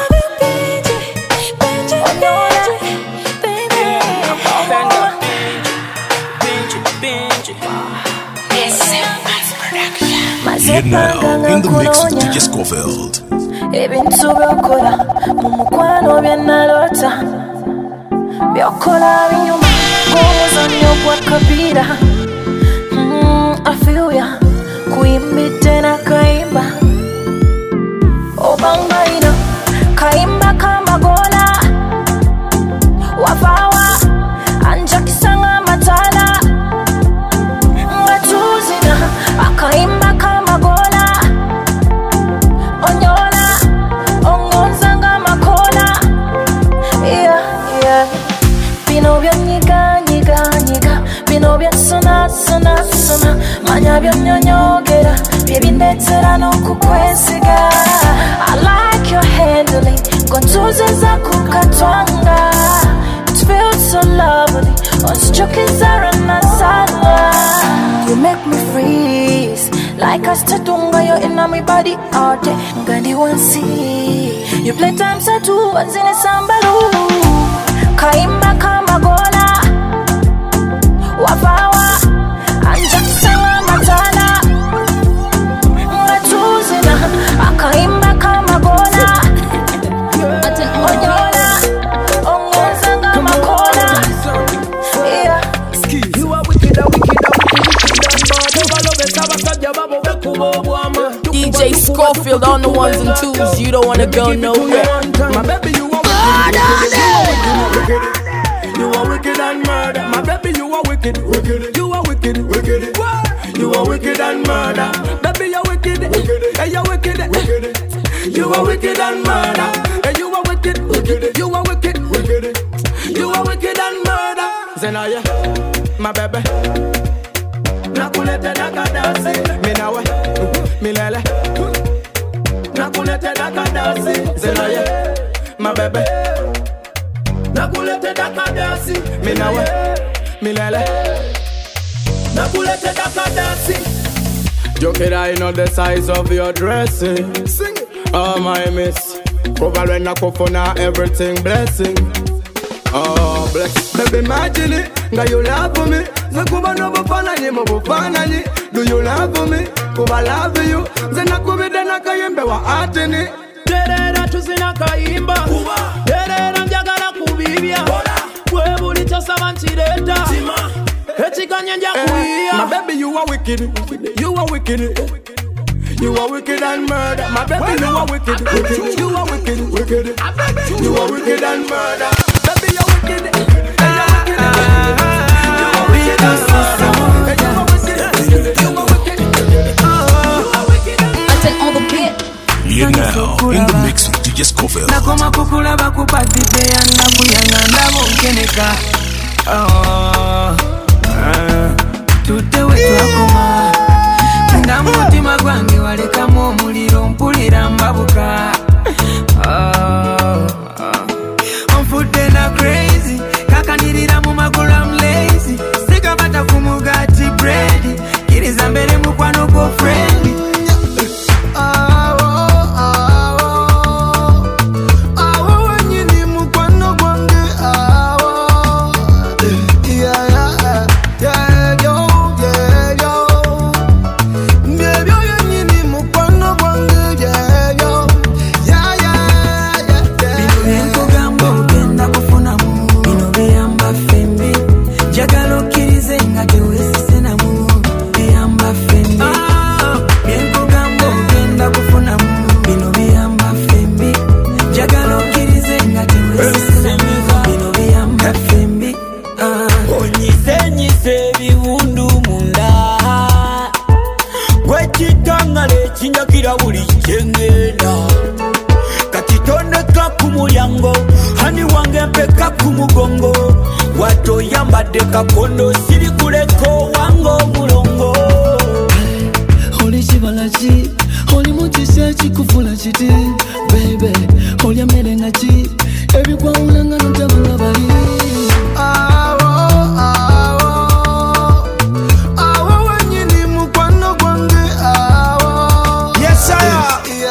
B: You're now in the mix with D J Scofield.
A: Ebintu byokola mumukwano byenalota byokola binyuma ng'omuzannyo gwa kabira. mm, I feel ya kuyimbidde na kayimba obanga ino kayimba kambagona wafawa anjakisa ng'amataala nga tuzina akayimba kambagona onyola
N: sana sana manya byonyonyogera byebindetera n'okukwesiga. I like your handling gontuziza kukatwanga. It feels so lovely onsichokizara nasala. You make me freeze like a statunga. You're in my body all day ngandi wansi. You play times I do wazine sambalu. Kaimba kama gona wafawa anja sanga matana. Ngatuzina akaimba kama gona onyona ongezanga makona. Yeah.
I: You are wicked, a wicked, a wicked.
S: D J Schofield on the ones and twos. You don't wanna go nowhere.
I: My baby, you are wicked. You are wicked and murder. My baby, you are wicked. Wicked. You are wicked. Wicked. You are wicked and murder. Baby, you're wicked. Hey, you're wicked. Wicked. You are wicked and murder. Hey, you are wicked. Wicked. You are wicked. Wicked. You are wicked and murder. Zenaya, my baby. Nakulete nakadasi. Minawe, milele. Nakulete nakadasi. Zenaya, my baby. Nakulete nakadasi. Minawe, milele. Nakulete nakadasi. Joker, I know the size of your dressing. Sing it. Oh my miss. Cover when I go for now, everything blessing. Oh bless. Baby, imagine it. Nga you love for me. Zakuba no bufana ni mo bufana ni. Do you love for me? Kuba love you. Zena kubide na kayembe wa atini. Derera tuzina kayimba. Derera njagala kubibya. Webu lichosa banchireta. Echikanya nja kuia. My baby, you are wicked. You are wicked. You are wicked and murder. My baby, you are wicked. Wicked. You are wicked. Wicked. You are wicked and murder. Baby, you are wicked. You are wicked. You are wicked and murder. You are wicked. You are wicked. You are wicked.
S: I take all the bit.
B: You're now in the mix with D J Schofield.
C: Nakoma kukula bakupatite yanga kuyanga ndabo nkeneka. Oh, tutewe twakoma. Ndamutima gwange walekamu omuliro mpulira mbabuka. Oh, onfudde na crazy kakanirira mu magulu I'm lazy. Sigabata ku mugati bread kiriza mbere mukwano go friendly.
F: Kakondo siri kuleko wango mulongo.
C: Holy chibalachi, holy mutise chikufula chiti. Baby, holy amerenga chi. Ebi kwa ulanga ntabula bali. Awo, awo, awo wanyini mukwano kwange awo.
F: Yes sir.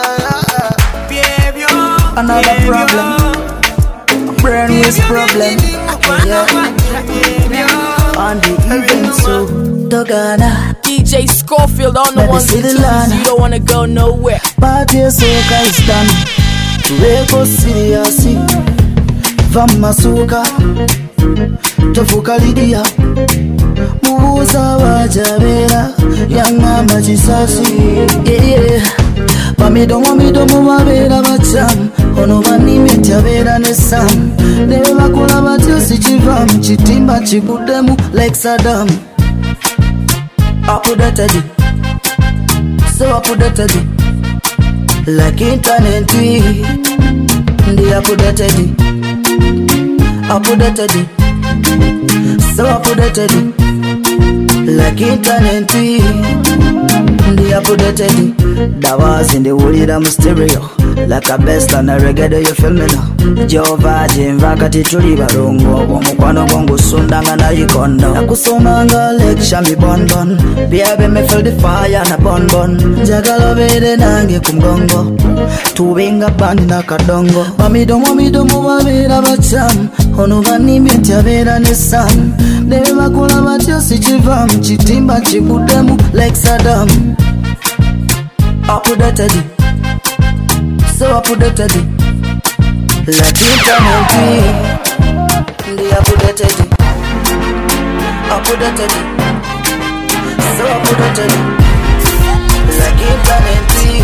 C: Another problem, brain waste problem. Yeah. On the event so Dogana
S: D J Schofield on the ones and twos. You don't wanna go nowhere.
C: Party soca is done. Tuweko serious. Vama soca Tofuka Lydia Mubuza wajabera Yanga machisasi. Yeah. Bamidomo midomo wabera bacham. Ono banime tabera ne sam. Nebe bakula batyo sichivam. Chitimba chibudemu like Saddam. Apudatadi. So apudatadi. Like internet. Ndi apudatadi. Apudatadi. So apudatadi. like interneti. Ndi updated, dawas in the wulira mu stereo. Like a best and a reggae, you feel me now? Jova jimva kati tuli barongo. Omukwano gwangu sundanga na ikondo. Nakusomanga lecture mi bonbon. Biabe me feel the fire na bonbon. Jagala bede nange kumgongo. Tuwinga bandi na kadongo. Wamidomo midomo wabera bacham. Ono gani binti abera nesam. Debe bakula batyo sichivam. Chitimba chibudemu like Saddam. Updated, so updated, like interneti. Ndi updated, updated, so updated, like interneti.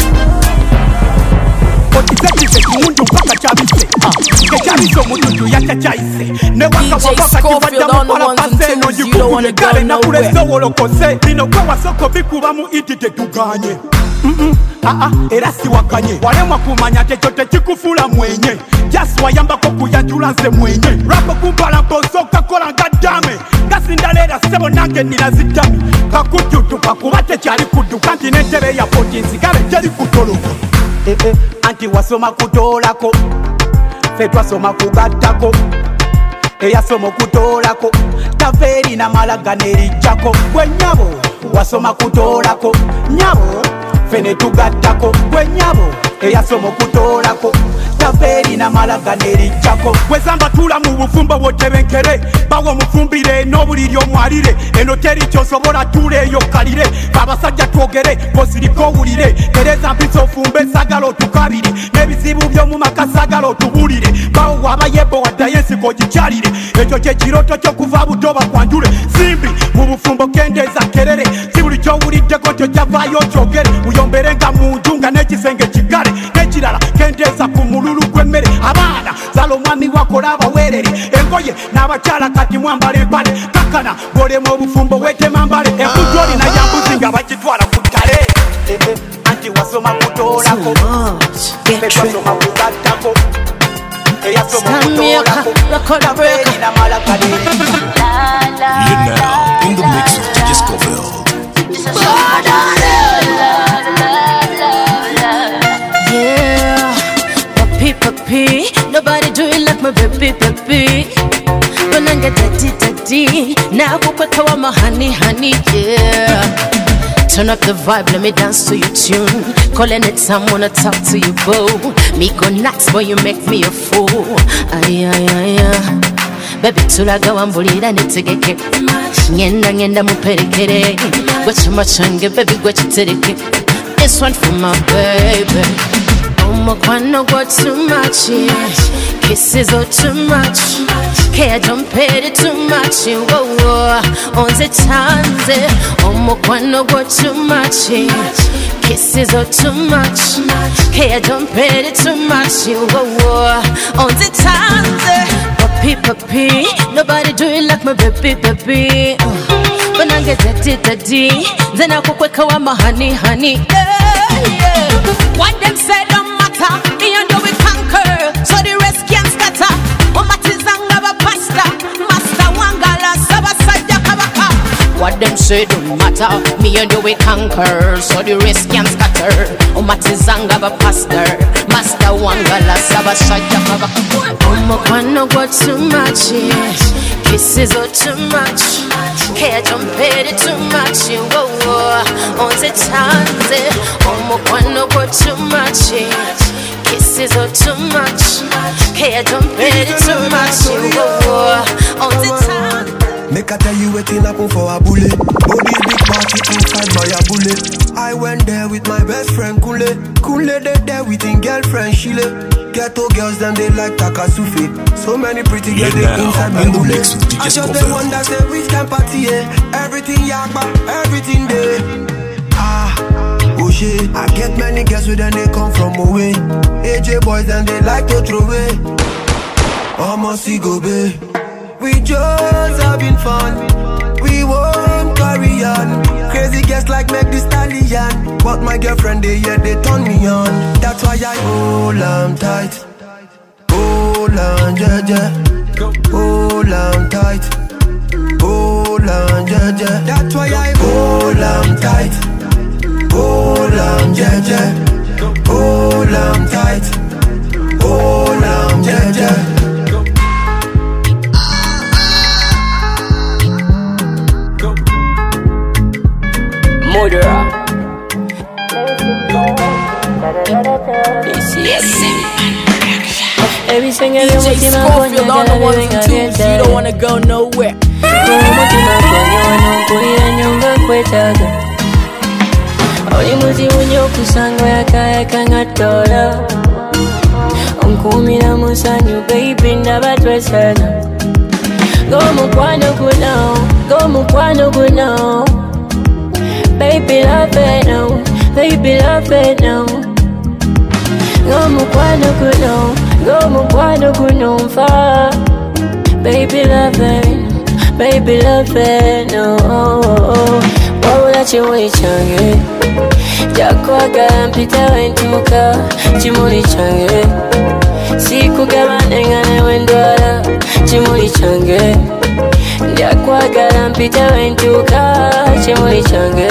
T: Otisekise kimundu mpaka chabise Kechabise omututu yacha chaise Ne waka wapaka kiwata mpala pase No jikukule kale na kule sowo lokose Lino kwa wasoko bikuba mu iti tetuganye Mm-mm, ah ah, era si wakanye Walemwa kumanya techote chikufula mwenye Just wayamba koku ya julanse mwenye Rapo kumbala mposoka kola ngadame Gasi ndalera sebo nange nilazitami Kakututu kakubate chali kudu Kanti netebe ya potinsi kare jeli kutoloko Eh eh, anti wasoma kutolako Fe twasoma kugatako Eya somo kutolako Taveri na malaga nerichako Kwe nyabo, wasoma kutolako Nyabo, fene tugatako Kwe nyabo, eya somo kutolako Taveri na malaga nerichako Kwezamba tula mu bufumbo wotebenkere Bawo mufumbire nobuliri omwalire Eno teri kyosobola tule yo kalire Babasajja twogere posiriko wulire Tereza mpiso fumbe sagalo tukabire Nebizibu byo mu makasagalo tubulire Bawo wabayebo wadayensi kojikyalire Ekyo kye kiroto kyo kuva butoba kwanjule Simbi mu bufumbo kendeza kerere Sibuli kyo wuliddeko kyo kyavayo kyogere Muyomberenga mu njunga n'ekisenge kigale N'ekirala kendeza ku mululu gw'emmere Abaana zalo mwami wakola abawerere Engoye n'abakyala kati mwambala empale Kakana golema obufumbo wetema mbale Ekujoli na yambuzi nga bakitwala ku ttale Anti wasoma kutolako Wasoma kugattako Eyasoma kutolako Taveri na malaga nerichako
B: You're now in the mix with D J Scoville.
U: Yeah, papi papi, nobody do it like my baby baby. When I get daddy daddy, now go quick to my honey honey yeah. Turn up the vibe, let me dance to your tune. Calling it time, wanna talk to you, boo. Me go nuts, boy, you make me a fool. Ay, ay, ay, ay. Baby, tulaga wambulira netegeke. Ngenda ngenda muperekere. Gwe chumachange, baby, gwe chitereke. This one for my baby. Oh, mukwano go too much, yeah. Kisses are too much. Care don't pay it too much. Whoa, whoa. On the chance. Oh, mukwano go too much, yeah. Kisses are too much. Care don't pay it too much. Whoa, whoa. On the chance. Papi, papi. Nobody do it like my baby, baby. Uh. When I get daddy, daddy, then I go quick with my honey, honey. Yeah, yeah. What them say don't matter. Me and you we conquer, so the rest can't scatter. Omatizanga ba pasta, master wangala sabasaja kabaka. What them say don't matter. Me and you we conquer, so the rest can't scatter. Omatizanga ba pasta, master wangala sabasaja kabaka. Omukwano go too much, yeah. Kisses are too much. Care don't pay it too much. Whoa, whoa. On the chance. Omukwano go too much, yeah. Kisses are too much. Care don't pay it too much. Whoa, whoa. On the chance.
V: Make I tell you waiting happen for a bullet. Body big party inside my bullet. I went there with my best friend Kule. Kule they there with his girlfriend Shile. Ghetto girls them they like Takasufi. So many pretty girls they inside my bullet. I just the one that say we can party, yeah. Everything yakba, everything there. Ah, oh shit. I get many girls with them they come from away. A J boys and they like to throw away. Almost see go babe. We just having fun. We won't carry on. Crazy guests like make the stallion. But my girlfriend they yeah they turn me on. That's why I hold on tight. Hold on, yeah, yeah. Hold on tight. Hold hold on, yeah, yeah. That's why I hold on tight. Hold on, yeah, yeah. Hold on tight. Hold on, yeah, yeah.
E: Murderer.
U: Everything
E: D J Scofield on the ones and twos. You don't wanna go nowhere.
U: Oli muzi unyo kusanga yakaya kangatola Onkumira musanyu baby ndabatwesana Go mukwano kuno, go mukwano kuno Baby love it now, baby love it now Go mukwano kuno, go mukwano kuno mfa Baby love it, baby love it now Wawula chimuli change Jakwaga mpita wentuka Chimuli change Siku gaba nengane wendwala Chimuli change Jakwaga mpita wentuka Chimuli change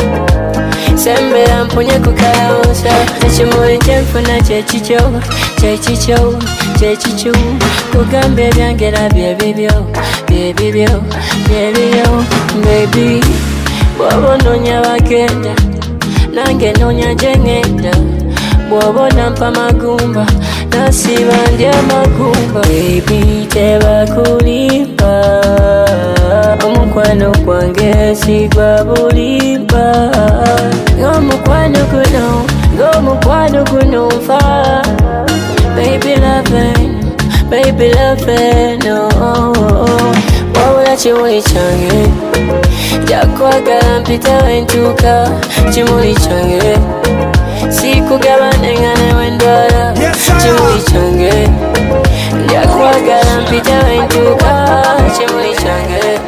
U: Sembera mpunye kukausa Chimuli chemfuna chechicho Chechicho, chechicho Kugambe byangera byebibyo Byebibyo, byebibyo Baby Bwabo nonya bagenda Nange nonya jengenda Bwabo nampa magumba Nasiba ndya magumba Baby teba kulimba Omukwano kwange sigwa bulimba Omukwano kuno Omukwano kuno mfa Baby love it Baby love it no Wawula chiwuli change Jakwaga mpita wentuka Chimuli change Siku gaba nengane wendwala Chimuli change Jakwaga mpita wentuka Chimuli change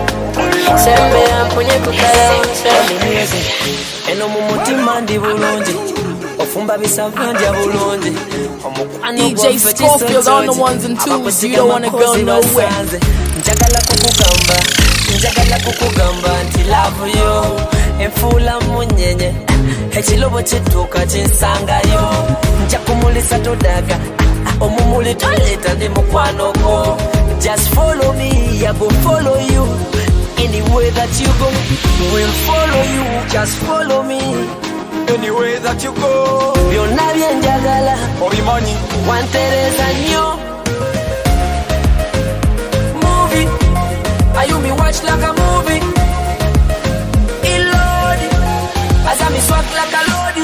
U: Sembe ampunye kukala unsa
F: Eno mumutima ndi bulungi Ofumba bisava ndya bulungi
E: D J Scofield on the ones and twos. You don't wanna go nowhere.
F: Njagala kukugamba Njagala kukugamba nti love yo Enfula munyenye Ekilobo kituuka kinsangayo Nja kumulisa todaga Omumuli toleta ndi mukwano gwo Just follow me, I go follow you Anywhere that you go We'll follow you, just follow me
D: Anywhere that you go
F: Byonna byenjagala
D: obimanyi
F: wantereza nnyo
E: Movie Are you me watch like a movie Ilodi As I me swag like a lodi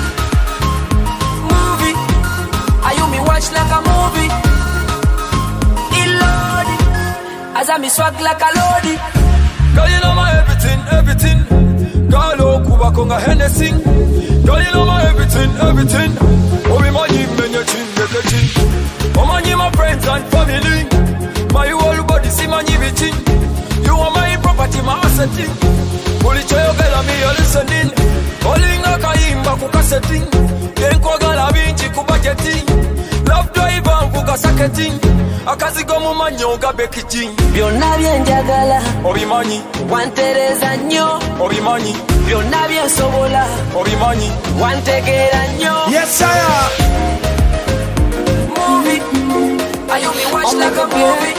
E: Movie Are you me watch like a movie Ilodi As I me swag like a lodi
D: Girl, you know my everything, everything Girl, oh, Kuba Konga Hennessy Girl, you know my everything, everything Oh, we money, men, your chin, your chin Oh, money, my friends and family My whole body, see my everything You are my property, my asset Puli choyo gala me, you're listening Olinga kaimba kukasetting Yenkwa gala binchi kubajeti Love driver, mvuga saketing Akazigo mu manyoga bekijing
F: Byonna byenjagala
D: obimanyi
F: wantereza nnyo
D: obimanyi
F: byonna byensobola
D: obimanyi
F: wantegeera nnyo
D: Yes sir
E: Movie Are you me watch like a movie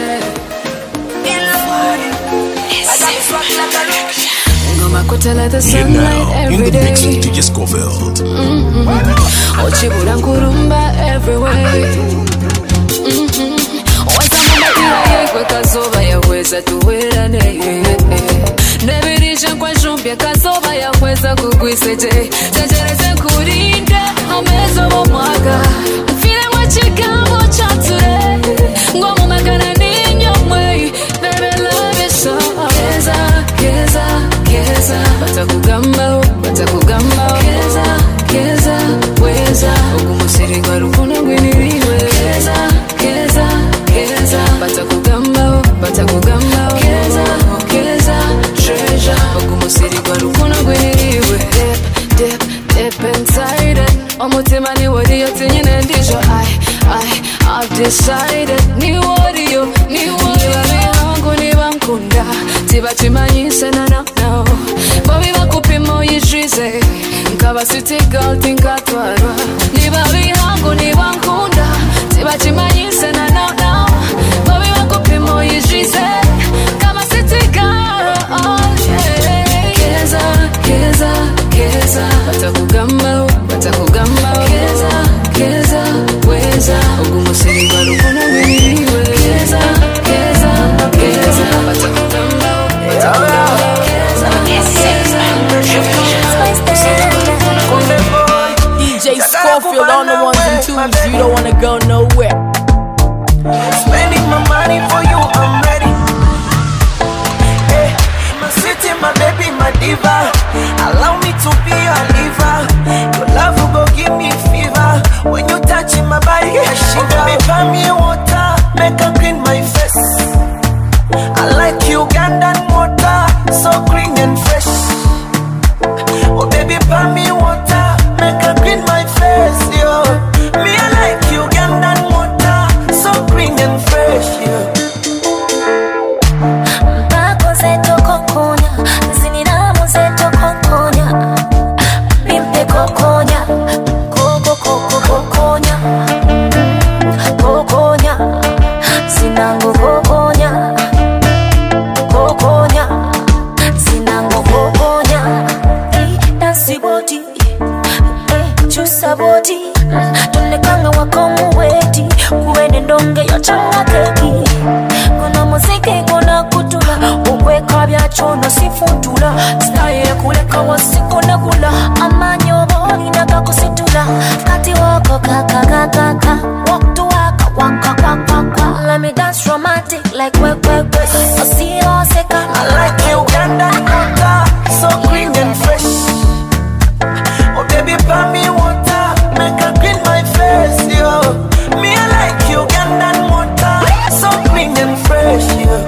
E: Ilodi As I me swag like a lodi
U: Ngoma like the
B: You're
U: sunlight
B: now in
U: every
B: the mix
U: day.
B: with D J Scofield.
U: Mm-hmm. Ochibula nkurumba everywhere. Mm-hmm. Wasamama kila yekwe kazoba yaweza tuwerane. Nebirisha kwa shumpya kazoba yaweza kugwiseje. Tejereze kurinde amezo mwaka. File wachigambo chature. Ngomu makana ninyo mwe. Baby love is so. Keza, keza, keza. Batakugamba, batakugamba. Keza, keza, weza. Ogumusiringa rukuno gwiniriwe. Keza, keza, keza. Batakugamba, batakugamba. Keza, keza, treasure. Ogumusiringa rukuno gwiniriwe. Dip, dip, dip inside it. Omutima ni wadiyo tinyine ndijo. I, I, I've decided. Ni wadiyo, ni wadiyo. Niba mihangu, niba nkunda.
G: say no no no. Baby bakupima uyijuize, nkaba city girl tinkatwarwa. Niba bihangu niba nkunda, tibakimanyi say no no no. Baby bakupima uyijuize, nkaba city girl. Oh yeah. Keza, keza, keza, batakugamba, batakugamba. Keza, keza, weza, ugumusiri barukuna wiriwe. Keza, keza, keza, batakugamba, batakugamba. Keza, keza,
S: D J Scofield on the ones and twos, you don't wanna go nowhere.
C: Spending my money for you, I'm ready. Hey, my city, my baby, my diva. Allow me to be your liver. Your love will go give me fever. When you touch my body, I shiver. Oh, baby, buy me water, make her clean my face. I like Ugandan water, so green and fresh. Oh, baby, buy me water, make her clean my face, yo. Me, I like Ugandan water, so green and fresh, yo. Tunekanga wako muweti kuwene ndonge yochanga keki kuna muziki kuna kutula ukweka bya chono sifutula staye kuleka wasiku na kula amanyo boni na kakusitula kati wako kaka kaka kaka walk to waka waka waka waka. Let me dance romantic like we we we. I see you second. I like you Ugandan water, so green and fresh. Oh baby, buy me water, make her clean my face, yo. Me I like Ugandan water, so green and fresh, yo.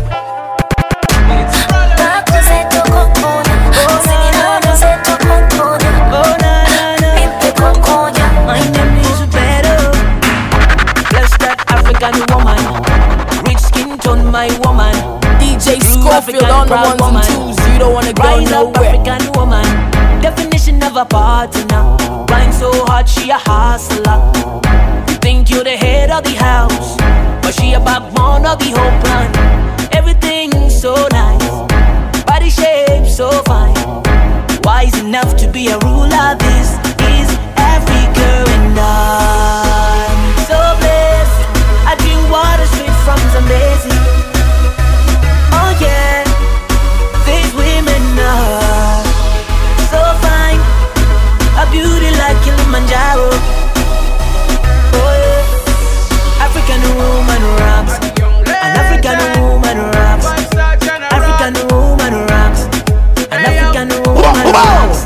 C: My name is Beto. Bless that African woman, rich skin tone my woman.
S: D J Scofield on the ones and twos, you don't wanna go
C: Rise
S: nowhere.
C: up African woman, definition of a partner. Grind so hard she a hustler. You think you're the head of the house, but she a backbone of the whole plan. Everything so nice, body shape so fine. Wise enough to be a ruler. This is Africa and I'm so blessed. I drink water straight from Zambezi. Oh yeah, these women are so fine, a beauty like Kilimanjaro. Oh yeah, African woman rocks, an African woman rocks, African woman rocks, an African woman rocks.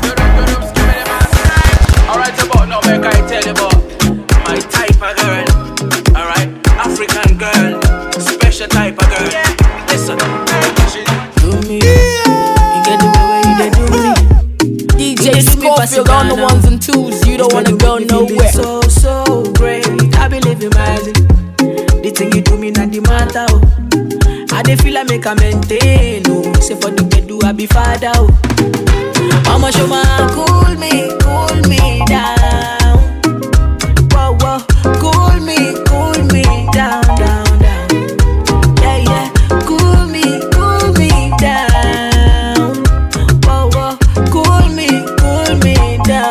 H: Alright, about now, make I tell you about my type of girl. Alright, African girl, special type of girl. Listen,
S: do me, you get the way you dey do me. D J Scofield on the ones and twos, you don't wanna go nowhere.
C: So so great, I believe in magic. The thing you do me not the matter. Oh. I dey feel I make a maintain. Oh, say for the bed do I be father. Oh. Mama show my cool me, cool me down. Whoa whoa, cool me, cool me down, down, down. Yeah yeah, cool me, cool me down. Whoa whoa, cool me, cool me down.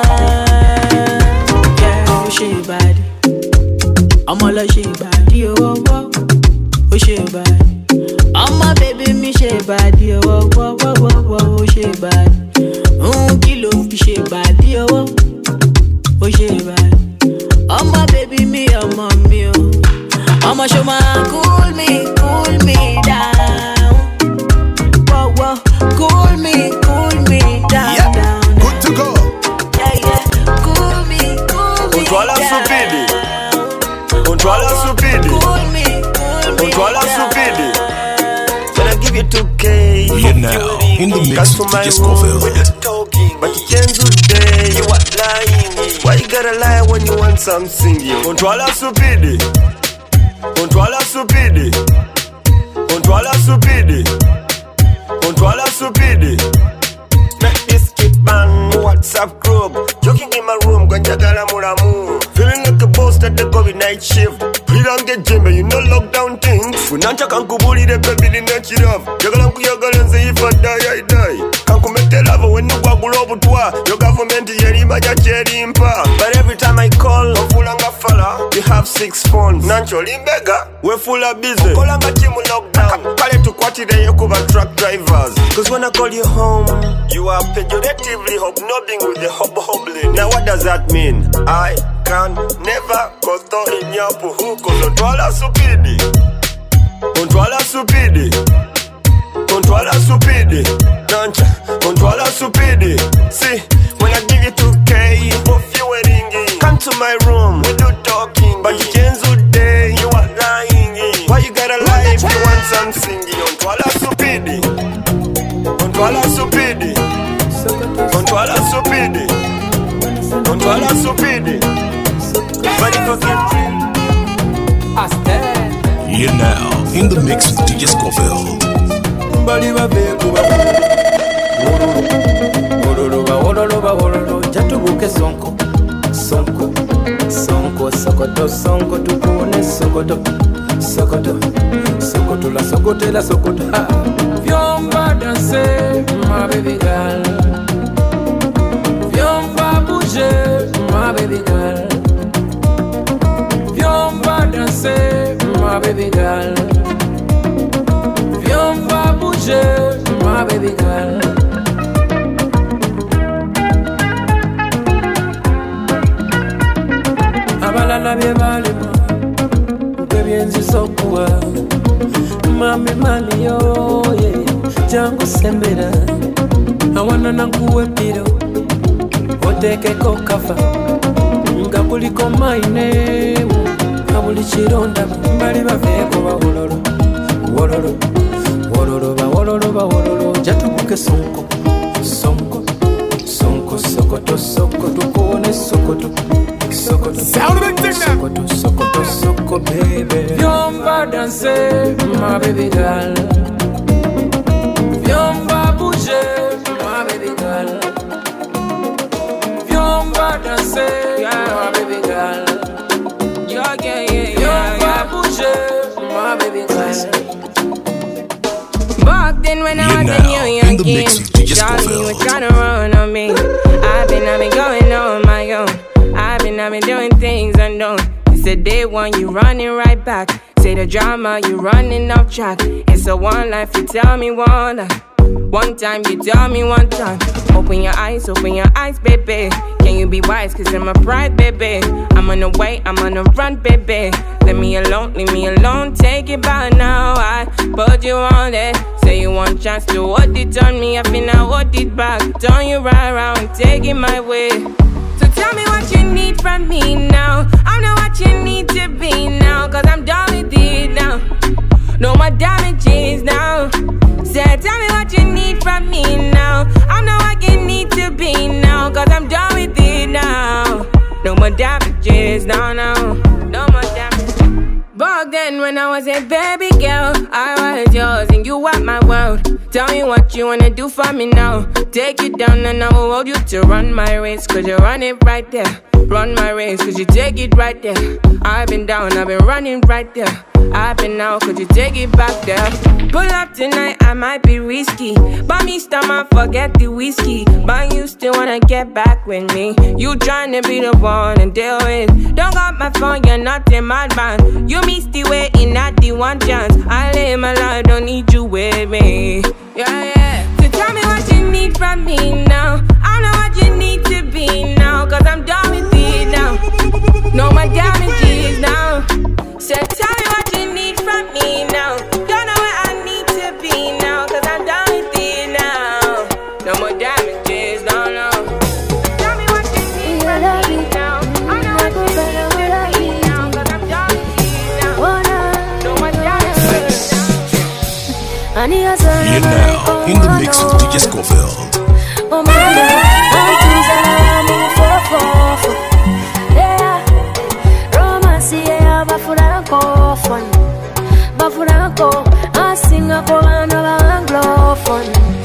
C: Yeah, oh she body, I'm all like she body. Oh whoa, oh she body. I'm my baby, me she body. Oh whoa whoa whoa whoa, oh she body. Un kilo fi ṣe bàdí owó, ó ṣe bàdí. Ọmọ baby mi, ọmọ mi o. Ọmọ ṣo máa cool me, cool me down. Whoa, whoa, cool me, cool me down, yeah, down, down.
B: Good to go.
C: Yeah, yeah, cool me, cool me
L: Controla
C: down.
L: stupidi. Controla stupidi.
C: Cool me, cool me
L: Controla
C: down.
L: stupidi.
K: When I give you two K,
B: You're now in the mix with D J Scofield.
K: but you can't do that. You are lying. Why you gotta lie when you want some singing?
L: Controla stupidi. Controla stupidi. Controla stupidi.
J: Ontwala supidi. Make this kid bang, WhatsApp group. Joking in my room, Gwanjagala Muramu. Feeling like a boss that they go with night shift. Please don't get Jimmy, you know lockdown things. Funancha kanku buli the baby the net you love. Jagala kuyagala and say if I die, I die. Kanku make the love when you go below butwa. Your government is yeri maja cherry impa. But every time I call, Fulanga fella, we have six phones. Nancho limbega, we're full of business. Kolanga timu lockdown. Kale to kwati the Yokuba truck drivers. Cause when I call you home, you are pejoratively hobnobbing with the hob-hobbling. Now what does that mean? I can never koto inyapu huko. Ontwala supidi. Ontwala supidi. Ontwala supidi. Nancha. Ontwala supidi. See, when I give you two K, both you were ringing. Come to my room, we do talking. But you can't do day, you are lying. Why you gotta lie if you want some singing? Ontwala supidi. Ontwala supidi. Ontwala supidi. Ontwala supidi. Body fucking
B: You're now in the mix with D J Scofield.
M: Bali babeku Wololo ba wololo ba wololo jatubuke sonko sonko sonko sokoto sonko tukune sokoto sokoto sokoto la sokoto la sokoto Vyomba danser ma baby girl Vyomba bouger ma baby girl Vyomba danser ma baby girl Vyomba bouger ma baby girl Abalala bye balima Uke byenzi sokuwa Mami mali yo yeah. Jangu sembera Awana nankuwe piro Oteke kokafa Nga kuliko maine Kabuli chironda Mbali baveko ba wololo Wololo Wololo ba wololo ba wololo Jatubuke sonko Sonko Sonko sokoto sokoto Kone sokoto Sokoto Sokoto Sokoto Sokoto baby Vyomba danser ma baby girl Vyomba bouger ma baby girl Vyomba danser yeah ma baby girl Yeah yeah yeah yeah Vyomba bouger my baby girl Back then when I was a young young kid Charlie was trying to run on me I've been, I've been going on my own I've been, I've been doing things unknown. It's a day one, you running right back. Say the drama, you running off track. It's a one life, you tell me one life. One time, you tell me one time. Open your eyes, open your eyes, baby. Can you be wise, cause I'm a pride, baby. I'm on the way, I'm on the run, baby. Leave me alone, leave me alone, take it by now. I put you on it. Say you want chance to hold it on me. I feel I hold it back. Turn you right around, take it my way. So tell me what you need from me now. I'm not what you need to be now. Cause I'm done with it now. No more damages now. Say tell me what you need from me now. I'm not what you need to be now. Cause I'm done with it now. No more damages now, now. No more damages. Back then when I was a baby girl, I was yours and you were my world. Tell me what you wanna do for me now. Take you down and I will hold you to run my race. Cause you run it right there. Run my race cause you take it right there. I've been down, I've been running right there. I've been out cause you take it back there. Pull up tonight, I might be risky. Buy me stomach, forget the whiskey. But you still wanna get back with me. You tryna be the one and deal with. Don't got my phone, you're not in my band. You missed the way in at the one chance. I live my life, don't need you with me. Yeah, yeah. So tell me what you need from me now. I know what you need to be now. Cause I'm done with it now. No more damages now. So tell me what you need from me now. Don't know where I need to be now. Cause I'm done with it now. No more damages, no, no. Tell me what you need from me now. I know what you need to be now. Cause I'm done with it now. No more damages now.
B: You're now in the mix with D J Scofield.
U: Oh my God, one things I move for, for, for. Yeah, romance, yeah, bafuranko, fun. Bafuranko, I sing a Korean or Anglophone.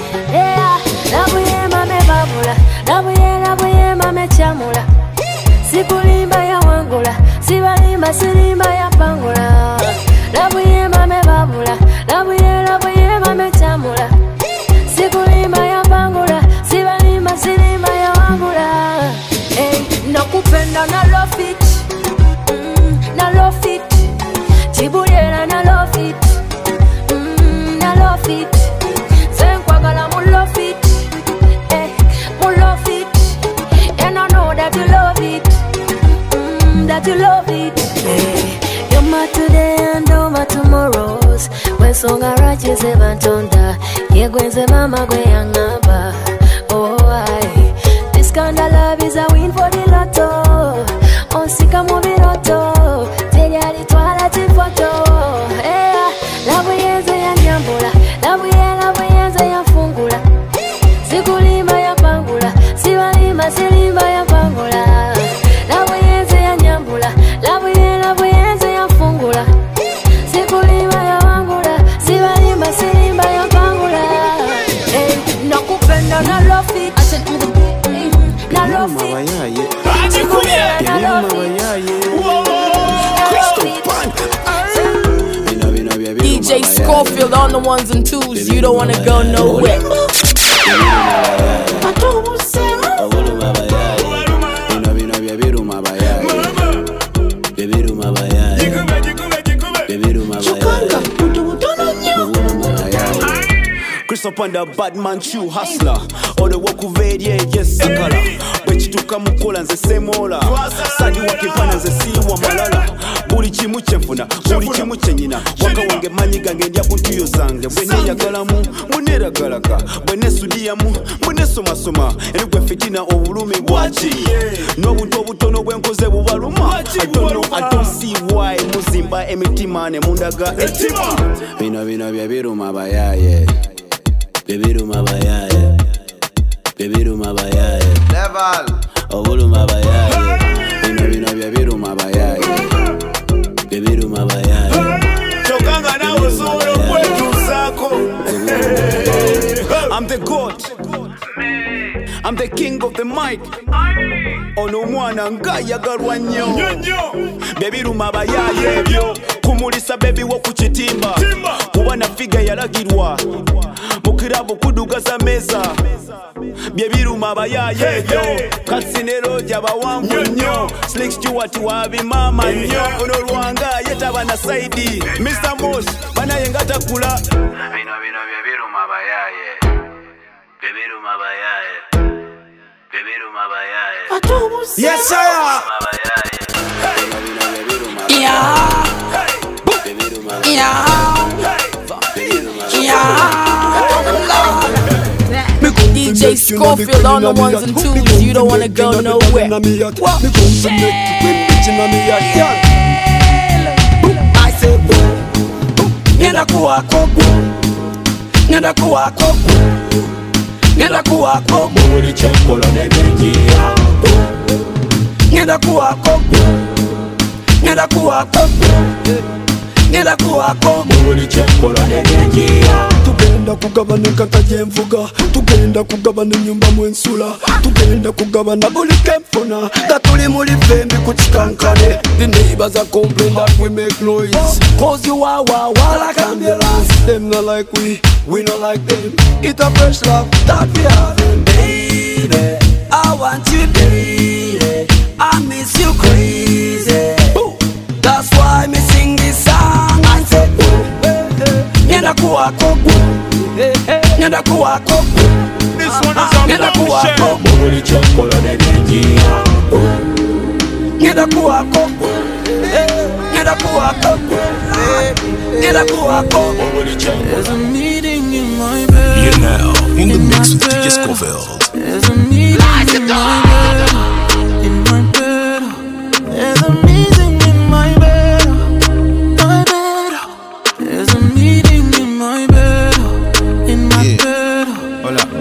U: nze bantonda yegwenze mama gwe yangamba. Oh I, this kind of love is a win for the lotto. Onsika mu biroto teryali twala tifoto. Eh, labu yenze yanyambula, labu ye labu yenze yafungula. Sikulima yapangula, sibalima silimba yapangula. Labu yenze yanyambula, labu ye labu yenze yafungula. Sikulima yapangula, sibalima silimba yapangula. Eh, nakupenda na lofi, na lofi. Na lofi.
S: D J Scofield on the ones and twos, you don't wanna go nowhere.
R: Chris up on the bad man shoe hustler. All the work of yeah, yes, sakala. But you took a mukola and the same ola. Sadi wakipana and the sea wa malala. Buri chimu chemfuna, buri chimu chenyina. Waka wange mani gange ndiya puntu yo zange. Bwene ya galamu, munera galaka. Bwene sudia mu, bwene soma soma. Eni kwe fitina ovulumi wachi. No buntu obutono bwenkoze bubaluma. I don't know, I don't see why. Muzimba emitima ne mundaga etima. Bina bina bia biru mabayaye. Bebiru mabayaye. Bebiru mabayaye. Level. Ovulu mabayaye. Bina bina bia biru mabayaye. Bebiru mabayaye. Chokanga na usoro kwetu zako. I'm the God. I'm the king of the mic. Ono mwana ngaya garwanyo. Bebiru mabayaye byo. Kumulisa baby wo kuchitimba. Kuba na figa yalagirwa. Mukirabu kudugaza meza. Bebiru mabayaye byo. Kasinero jaba wangu nyo. Slick Stewart wabi mama nyo. Ono ruanga yeta bana saidi. Mister Moss bana yengata kula. Bino bino bebiru mabayaye. Bebiru mabayaye. Bebiru mabayaye.
K: Yes sir.
S: Yeah. D J Scofield on the ones and twos, you don't wanna go nowhere.
K: I say, Nenda kuwa kobu, Nenda kuwa kobu, Nenda kuwa kobu, Uli chekolo nebenjia. Nenda kuwa kobu, Nenda kuwa kobu, Nenda kuwa kobu, Uli chekolo nebenjia.
O: Tugenda kugabana nkataje mvuga, tugenda kugabana nyumba mwensula, tugenda kugabana buli kemfona, gatuli muli fembi kuchikankane. The neighbors are complaining that we make noise, cause you are wah wah like ambulance. Them not like we, we not like them. It's a fresh love that we have.
K: Baby, I want you daily, I miss you crazy. Ooh. That's why me sing this song and say, Nenda kuwa kobu, Nenda kuwa kobu, Nenda kuwa kobu, Uli chokolo nebenjia. Nenda kuwa kobu, Nenda kuwa kobu, Nenda kuwa kobu, Uli chokolo.
B: There's a meeting in my bed. You're now in the mix with D J Scofield. There's a meeting in my bed. In my bed. There's a meeting in my bed. My bed. There's a meeting in my bed. In my yeah. bed.
P: Hold up.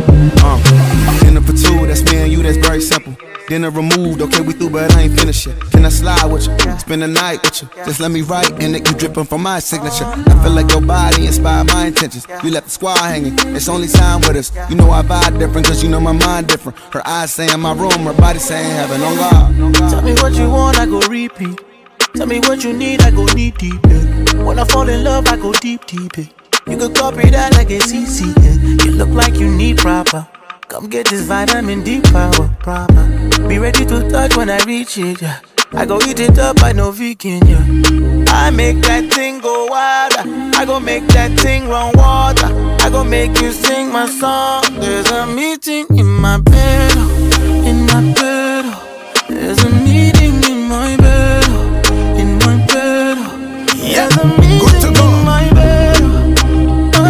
P: Uh, dinner for two, that's me and you, that's very simple. Dinner removed, okay, we through, but I ain't finished yet. Can I slide with you? Spend the night with you. Just let me write, and it keep dripping from my signature. I feel like your body inspired my intentions. You left the squad hanging, it's only time with us. You know I vibe different, cause you know my mind different. Her eyes saying my room, her body saying heaven on God.
B: Tell me what you want, I go repeat. Tell me what you need, I go deep, deep. Yeah. When I fall in love, I go deep, deep. Yeah. You could copy that like a C C. Yeah. You look like you need proper. Come get this vitamin D power, proper. Be ready to touch when I reach it, yeah. I go eat it up, I know vegan, yeah. I make that thing go wild. I go make that thing run water. I go make you sing my song. There's a meeting in my bed, in my bed. There's a meeting in my bed, in my bed. There's a meeting in my bed, my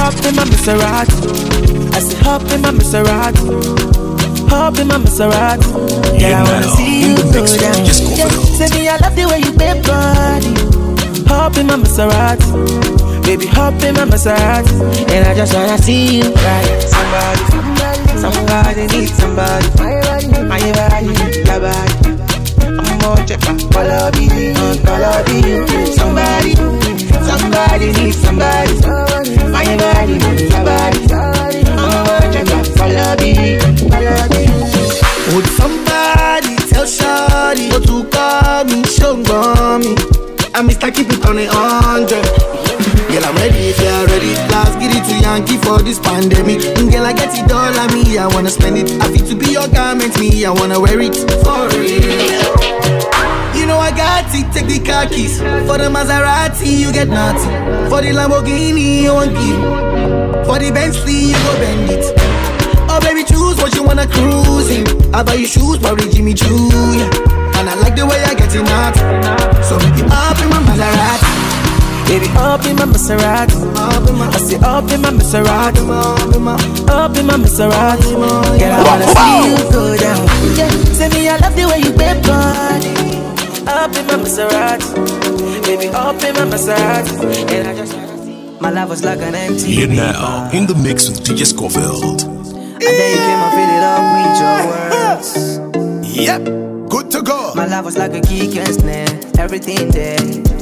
B: hop in my Maserati. I say hop in my Maserati. Hop in my Maserati. Yeah, I wanna see you go down. Yeah, say me I love the way you bend body. Hop in my Maserati. Baby, hop in my Maserati. And I just wanna see you right. Somebody, somebody needs somebody. My body, your body. I'm more check my quality, quality. Somebody, somebody needs somebody. My body, your body. I'm more check my quality, quality. Would somebody tell Shawty what to call me, show me? I'm Mister Keep It on a hundred. Girl, I'm ready if you're ready. Let's get it to Yankee for this pandemic. Girl, I get it all on me, I wanna spend it. I feel to be your garment, me, I wanna wear it for real. You know I got it, take the car keys. For the Maserati, you get nothing. For the Lamborghini, you won't give. For the Bentley, you go bend it. Oh baby, choose what you wanna cruise in. I buy you shoes, probably Jimmy Choo, yeah. And I like the way I get it out. So baby, up in my Maserati. Baby, up in my Maserati. I say up in my Maserati. Up in my Maserati. Girl, I wanna see you go down. Yeah, say me I love the way you bend body. Up in my Maserati. Baby, up in my Maserati. And I just my life was like an empty.
A: Here now, in the mix with D J Scofield.
B: And then you came and fill it up with your words.
A: Yep, good to go.
B: My life was like a geek and snare, everything there.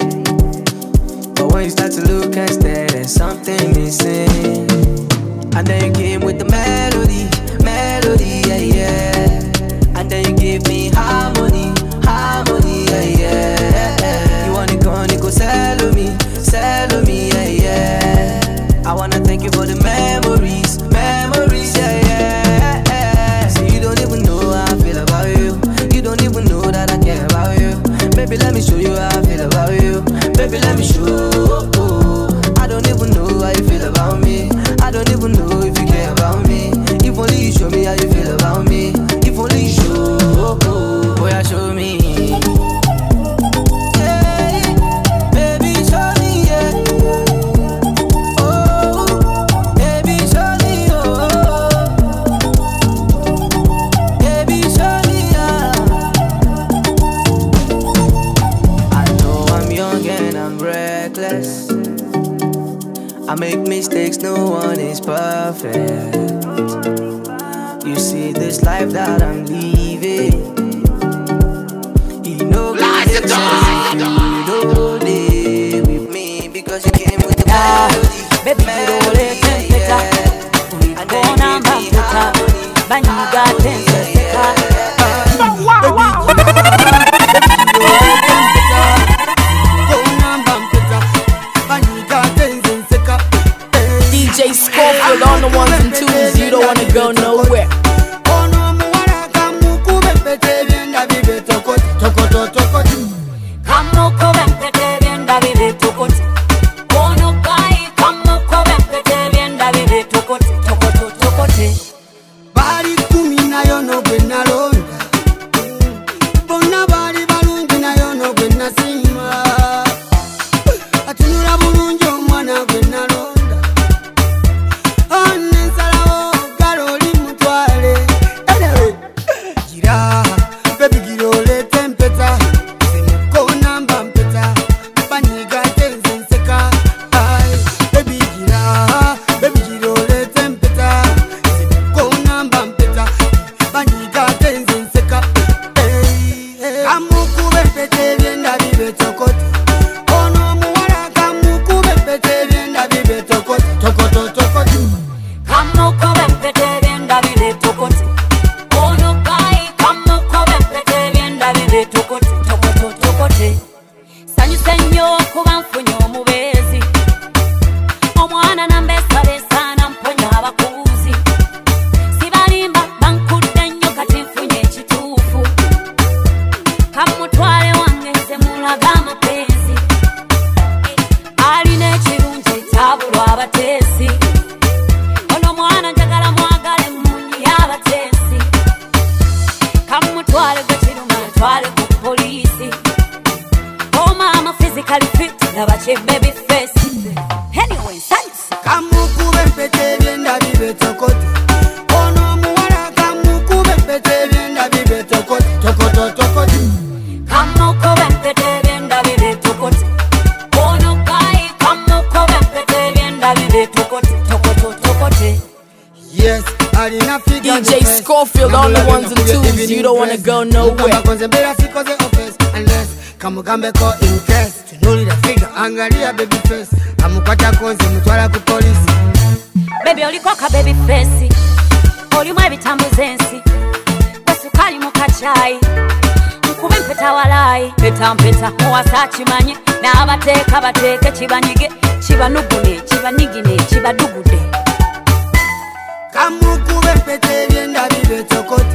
B: But when you start to look and stare, there's something missing. And then you came with the melody, melody, yeah, yeah. And then you gave me harmony, harmony, yeah, yeah. You wanna go and you go sell me, sell me, yeah, yeah. I wanna thank you for the memories, memories, yeah, yeah. So you don't even know how I feel about you. You don't even know that I care about you. Baby, let me show you how I feel about you. Baby, let me show. I don't even know how you feel about me. I don't even know if you care about me. If only you show me how you feel about me. If only you show. Boy, I show me. I make mistakes, no one is perfect. You see this life that I'm living. You know God if you don't live with me because you came with the melody.
Q: Baby, melody, yeah, yeah. We gonna make it up. But you got things to take up. Wow, wow.
S: D J Scofield on the ones and twos, you don't wanna go nowhere.
C: Onsalawo galo oli mutwale
I: Yes, alina figure
S: D J Scofield on the ones and twos. You don't wanna go nowhere.
I: Unless kamugambe ko interest nulira figure angalia baby face amukwata konzi mutwala ku police.
Q: Baby olikoka baby face olimwe bitambuze ensi basukali mukachai nkube mpeta walai peta mpeta muwasa kimanye n'abateeka bateeke kibanyige kibanugune kibanigine kibadugude
I: kamukube mpeta ebyenda bibe tokote